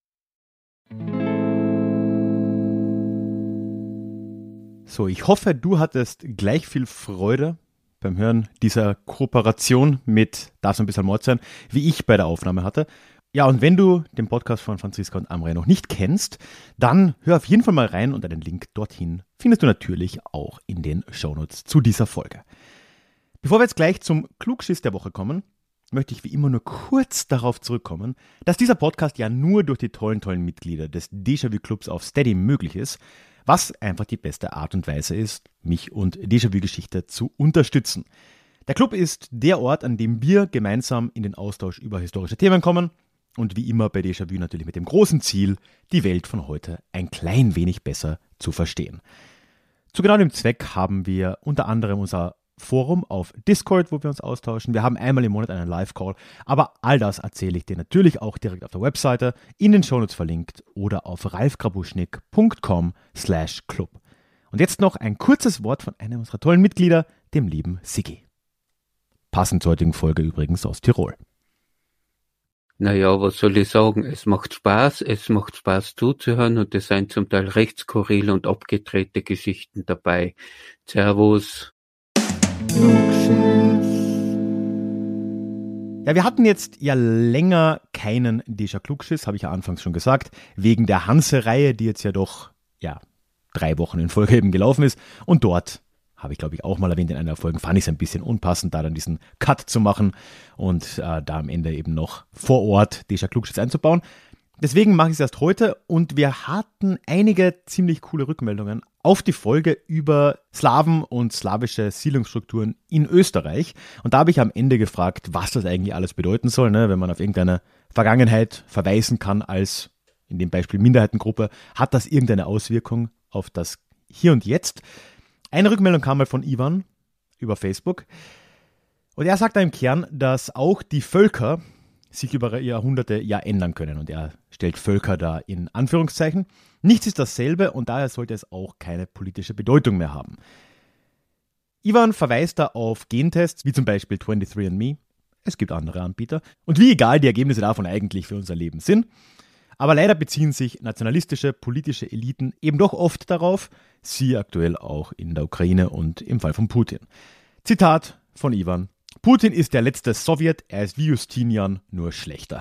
So, ich hoffe, du hattest gleich viel Freude beim Hören dieser Kooperation mit Darf's ein bisschen Mord sein, wie ich bei der Aufnahme hatte. Ja, und wenn du den Podcast von Franziska und Amrei noch nicht kennst, dann hör auf jeden Fall mal rein und einen Link dorthin findest du natürlich auch in den Shownotes zu dieser Folge. Bevor wir jetzt gleich zum Klugschiss der Woche kommen, möchte ich wie immer nur kurz darauf zurückkommen, dass dieser Podcast ja nur durch die tollen, tollen Mitglieder des Déjà-vu-Clubs auf Steady möglich ist, was einfach die beste Art und Weise ist, mich und Déjà-vu-Geschichte zu unterstützen. Der Club ist der Ort, an dem wir gemeinsam in den Austausch über historische Themen kommen und wie immer bei Déjà-vu natürlich mit dem großen Ziel, die Welt von heute ein klein wenig besser zu verstehen. Zu genau dem Zweck haben wir unter anderem unser Forum auf Discord, wo wir uns austauschen. Wir haben einmal im Monat einen Live-Call, aber all das erzähle ich dir natürlich auch direkt auf der Webseite, in den Shownotes verlinkt oder auf ralfgrabuschnick punkt com slash club. Und jetzt noch ein kurzes Wort von einem unserer tollen Mitglieder, dem lieben Siggi. Passend zur heutigen Folge übrigens aus Tirol. Naja, was soll ich sagen? Es macht Spaß, es macht Spaß zuzuhören und es sind zum Teil recht skurrile und abgedrehte Geschichten dabei. Servus. Ja, wir hatten jetzt ja länger keinen Déjà-Klugschiss, habe ich ja anfangs schon gesagt, wegen der Hanse-Reihe, die jetzt ja doch, ja, drei Wochen in Folge eben gelaufen ist. Und dort, habe ich glaube ich auch mal erwähnt in einer Folge, fand ich es ein bisschen unpassend, da dann diesen Cut zu machen und äh, da am Ende eben noch vor Ort Déjà-Klugschiss einzubauen. Deswegen mache ich es erst heute und wir hatten einige ziemlich coole Rückmeldungen auf die Folge über Slawen und slawische Siedlungsstrukturen in Österreich. Und da habe ich am Ende gefragt, was das eigentlich alles bedeuten soll, ne? Wenn man auf irgendeine Vergangenheit verweisen kann als, in dem Beispiel Minderheitengruppe, hat das irgendeine Auswirkung auf das Hier und Jetzt? Eine Rückmeldung kam mal von Ivan über Facebook und er sagt da im Kern, dass auch die Völker sich über Jahrhunderte ja ändern können. Und er stellt Völker da in Anführungszeichen. Nichts ist dasselbe und daher sollte es auch keine politische Bedeutung mehr haben. Ivan verweist da auf Gentests, wie zum Beispiel twenty-three and me. Es gibt andere Anbieter. Und wie egal die Ergebnisse davon eigentlich für unser Leben sind. Aber leider beziehen sich nationalistische, politische Eliten eben doch oft darauf, siehe aktuell auch in der Ukraine und im Fall von Putin. Zitat von Ivan: Putin ist der letzte Sowjet, er ist wie Justinian, nur schlechter.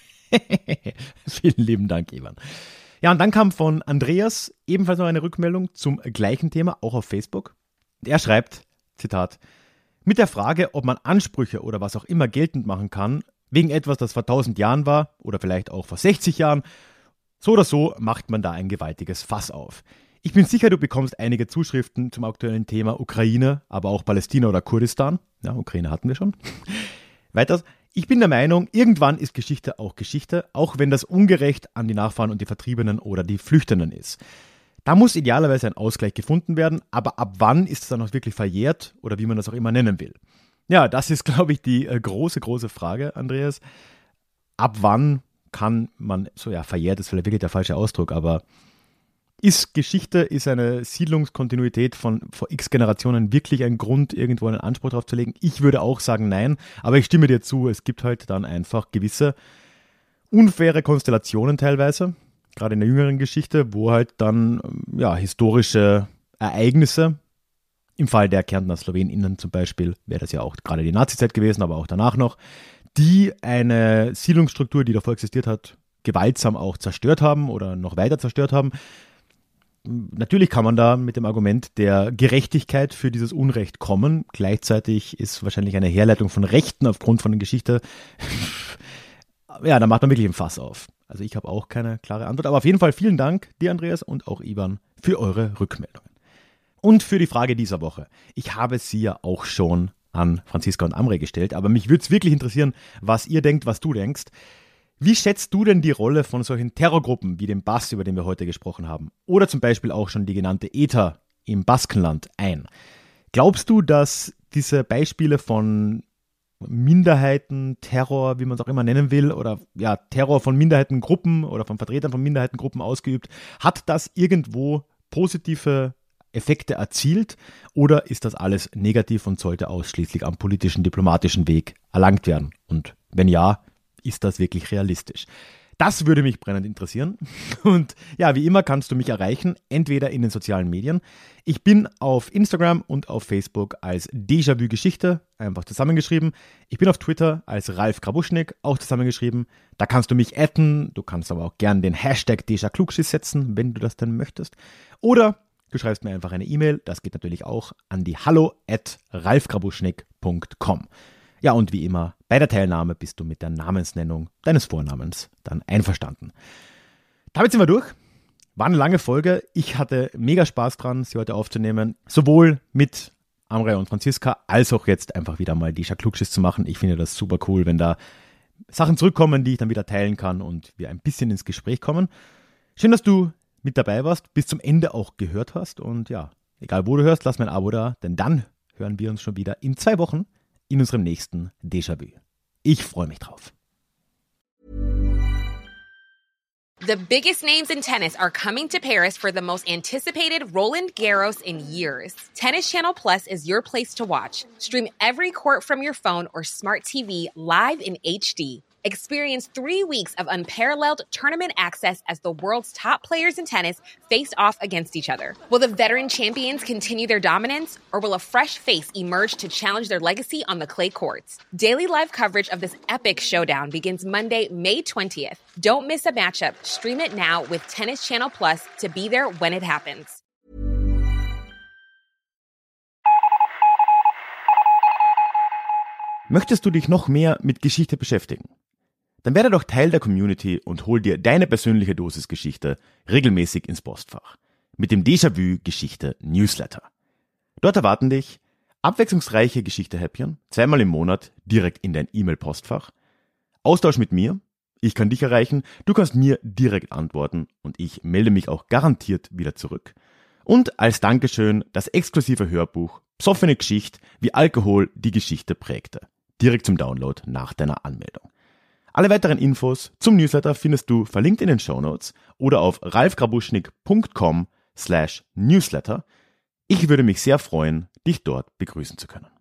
Vielen lieben Dank, Ivan. Ja, und dann kam von Andreas ebenfalls noch eine Rückmeldung zum gleichen Thema, auch auf Facebook. Er schreibt, Zitat, mit der Frage, ob man Ansprüche oder was auch immer geltend machen kann, wegen etwas, das vor tausend Jahren war oder vielleicht auch vor sechzig Jahren, so oder so macht man da ein gewaltiges Fass auf. Ich bin sicher, du bekommst einige Zuschriften zum aktuellen Thema Ukraine, aber auch Palästina oder Kurdistan. Ja, Ukraine hatten wir schon. Weiters, ich bin der Meinung, irgendwann ist Geschichte auch Geschichte, auch wenn das ungerecht an die Nachfahren und die Vertriebenen oder die Flüchtenden ist. Da muss idealerweise ein Ausgleich gefunden werden, aber ab wann ist es dann auch wirklich verjährt oder wie man das auch immer nennen will. Ja, das ist, glaube ich, die äh, große, große Frage, Andreas. Ab wann kann man, so ja, verjährt ist vielleicht wirklich der falsche Ausdruck, aber ist Geschichte, ist eine Siedlungskontinuität von vor x Generationen wirklich ein Grund, irgendwo einen Anspruch drauf zu legen? Ich würde auch sagen, nein, aber ich stimme dir zu, es gibt halt dann einfach gewisse unfaire Konstellationen teilweise, gerade in der jüngeren Geschichte, wo halt dann ja, historische Ereignisse, im Fall der Kärntner SlowenInnen zum Beispiel, wäre das ja auch gerade die Nazizeit gewesen, aber auch danach noch, die eine Siedlungsstruktur, die davor existiert hat, gewaltsam auch zerstört haben oder noch weiter zerstört haben. Natürlich kann man da mit dem Argument der Gerechtigkeit für dieses Unrecht kommen. Gleichzeitig ist wahrscheinlich eine Herleitung von Rechten aufgrund von der Geschichte, ja, da macht man wirklich ein Fass auf. Also ich habe auch keine klare Antwort, aber auf jeden Fall vielen Dank dir, Andreas, und auch Ivan für eure Rückmeldungen. Und für die Frage dieser Woche. Ich habe sie ja auch schon an Franziska und Amre gestellt, aber mich würde es wirklich interessieren, was ihr denkt, was du denkst. Wie schätzt du denn die Rolle von solchen Terrorgruppen wie dem Bas, über den wir heute gesprochen haben, oder zum Beispiel auch schon die genannte ETA im Baskenland ein? Glaubst du, dass diese Beispiele von Minderheiten, Terror, wie man es auch immer nennen will, oder ja, Terror von Minderheitengruppen oder von Vertretern von Minderheitengruppen ausgeübt, hat das irgendwo positive Effekte erzielt oder ist das alles negativ und sollte ausschließlich am politischen, diplomatischen Weg erlangt werden? Und wenn ja, ist das wirklich realistisch? Das würde mich brennend interessieren. Und ja, wie immer kannst du mich erreichen, entweder in den sozialen Medien. Ich bin auf Instagram und auf Facebook als Déjà-vu Geschichte, einfach zusammengeschrieben. Ich bin auf Twitter als Ralf Grabuschnik, auch zusammengeschrieben. Da kannst du mich adden, du kannst aber auch gerne den Hashtag Déjà-Klugschiss setzen, wenn du das denn möchtest. Oder du schreibst mir einfach eine E-Mail, das geht natürlich auch an die hallo at ralfgrabuschnik punkt com. Ja, und wie immer, bei der Teilnahme bist du mit der Namensnennung deines Vornamens dann einverstanden. Damit sind wir durch. War eine lange Folge. Ich hatte mega Spaß dran, sie heute aufzunehmen. Sowohl mit Amre und Franziska, als auch jetzt einfach wieder mal Déjà-Klugschiss zu machen. Ich finde das super cool, wenn da Sachen zurückkommen, die ich dann wieder teilen kann und wir ein bisschen ins Gespräch kommen. Schön, dass du mit dabei warst, bis zum Ende auch gehört hast. Und ja, egal wo du hörst, lass mir ein Abo da, denn dann hören wir uns schon wieder in zwei Wochen in unserem nächsten Déjà-vu. Ich freue mich drauf. The biggest names in tennis are coming to Paris for the most anticipated Roland Garros in years. Tennis Channel Plus is your place to watch. Stream every court from your phone or smart T V live in H D. Experience three weeks of unparalleled tournament access as the world's top players in tennis face off against each other. Will the veteran champions continue their dominance, or will a fresh face emerge to challenge their legacy on the clay courts? Daily live coverage of this epic showdown begins Monday, May twentieth. Don't miss a matchup. Stream it now with Tennis Channel Plus to be there when it happens. Möchtest du dich noch mehr mit Geschichte beschäftigen? Dann werde doch Teil der Community und hol dir deine persönliche Dosis Geschichte regelmäßig ins Postfach. Mit dem Déjà-vu Geschichte Newsletter. Dort erwarten dich abwechslungsreiche Geschichte-Häppchen, zweimal im Monat direkt in dein E-Mail-Postfach. Austausch mit mir, ich kann dich erreichen, du kannst mir direkt antworten und ich melde mich auch garantiert wieder zurück. Und als Dankeschön das exklusive Hörbuch Psoffene Geschichte, wie Alkohol die Geschichte prägte. Direkt zum Download nach deiner Anmeldung. Alle weiteren Infos zum Newsletter findest du verlinkt in den Shownotes oder auf ralfgrabuschnik punkt com slash newsletter. Ich würde mich sehr freuen, dich dort begrüßen zu können.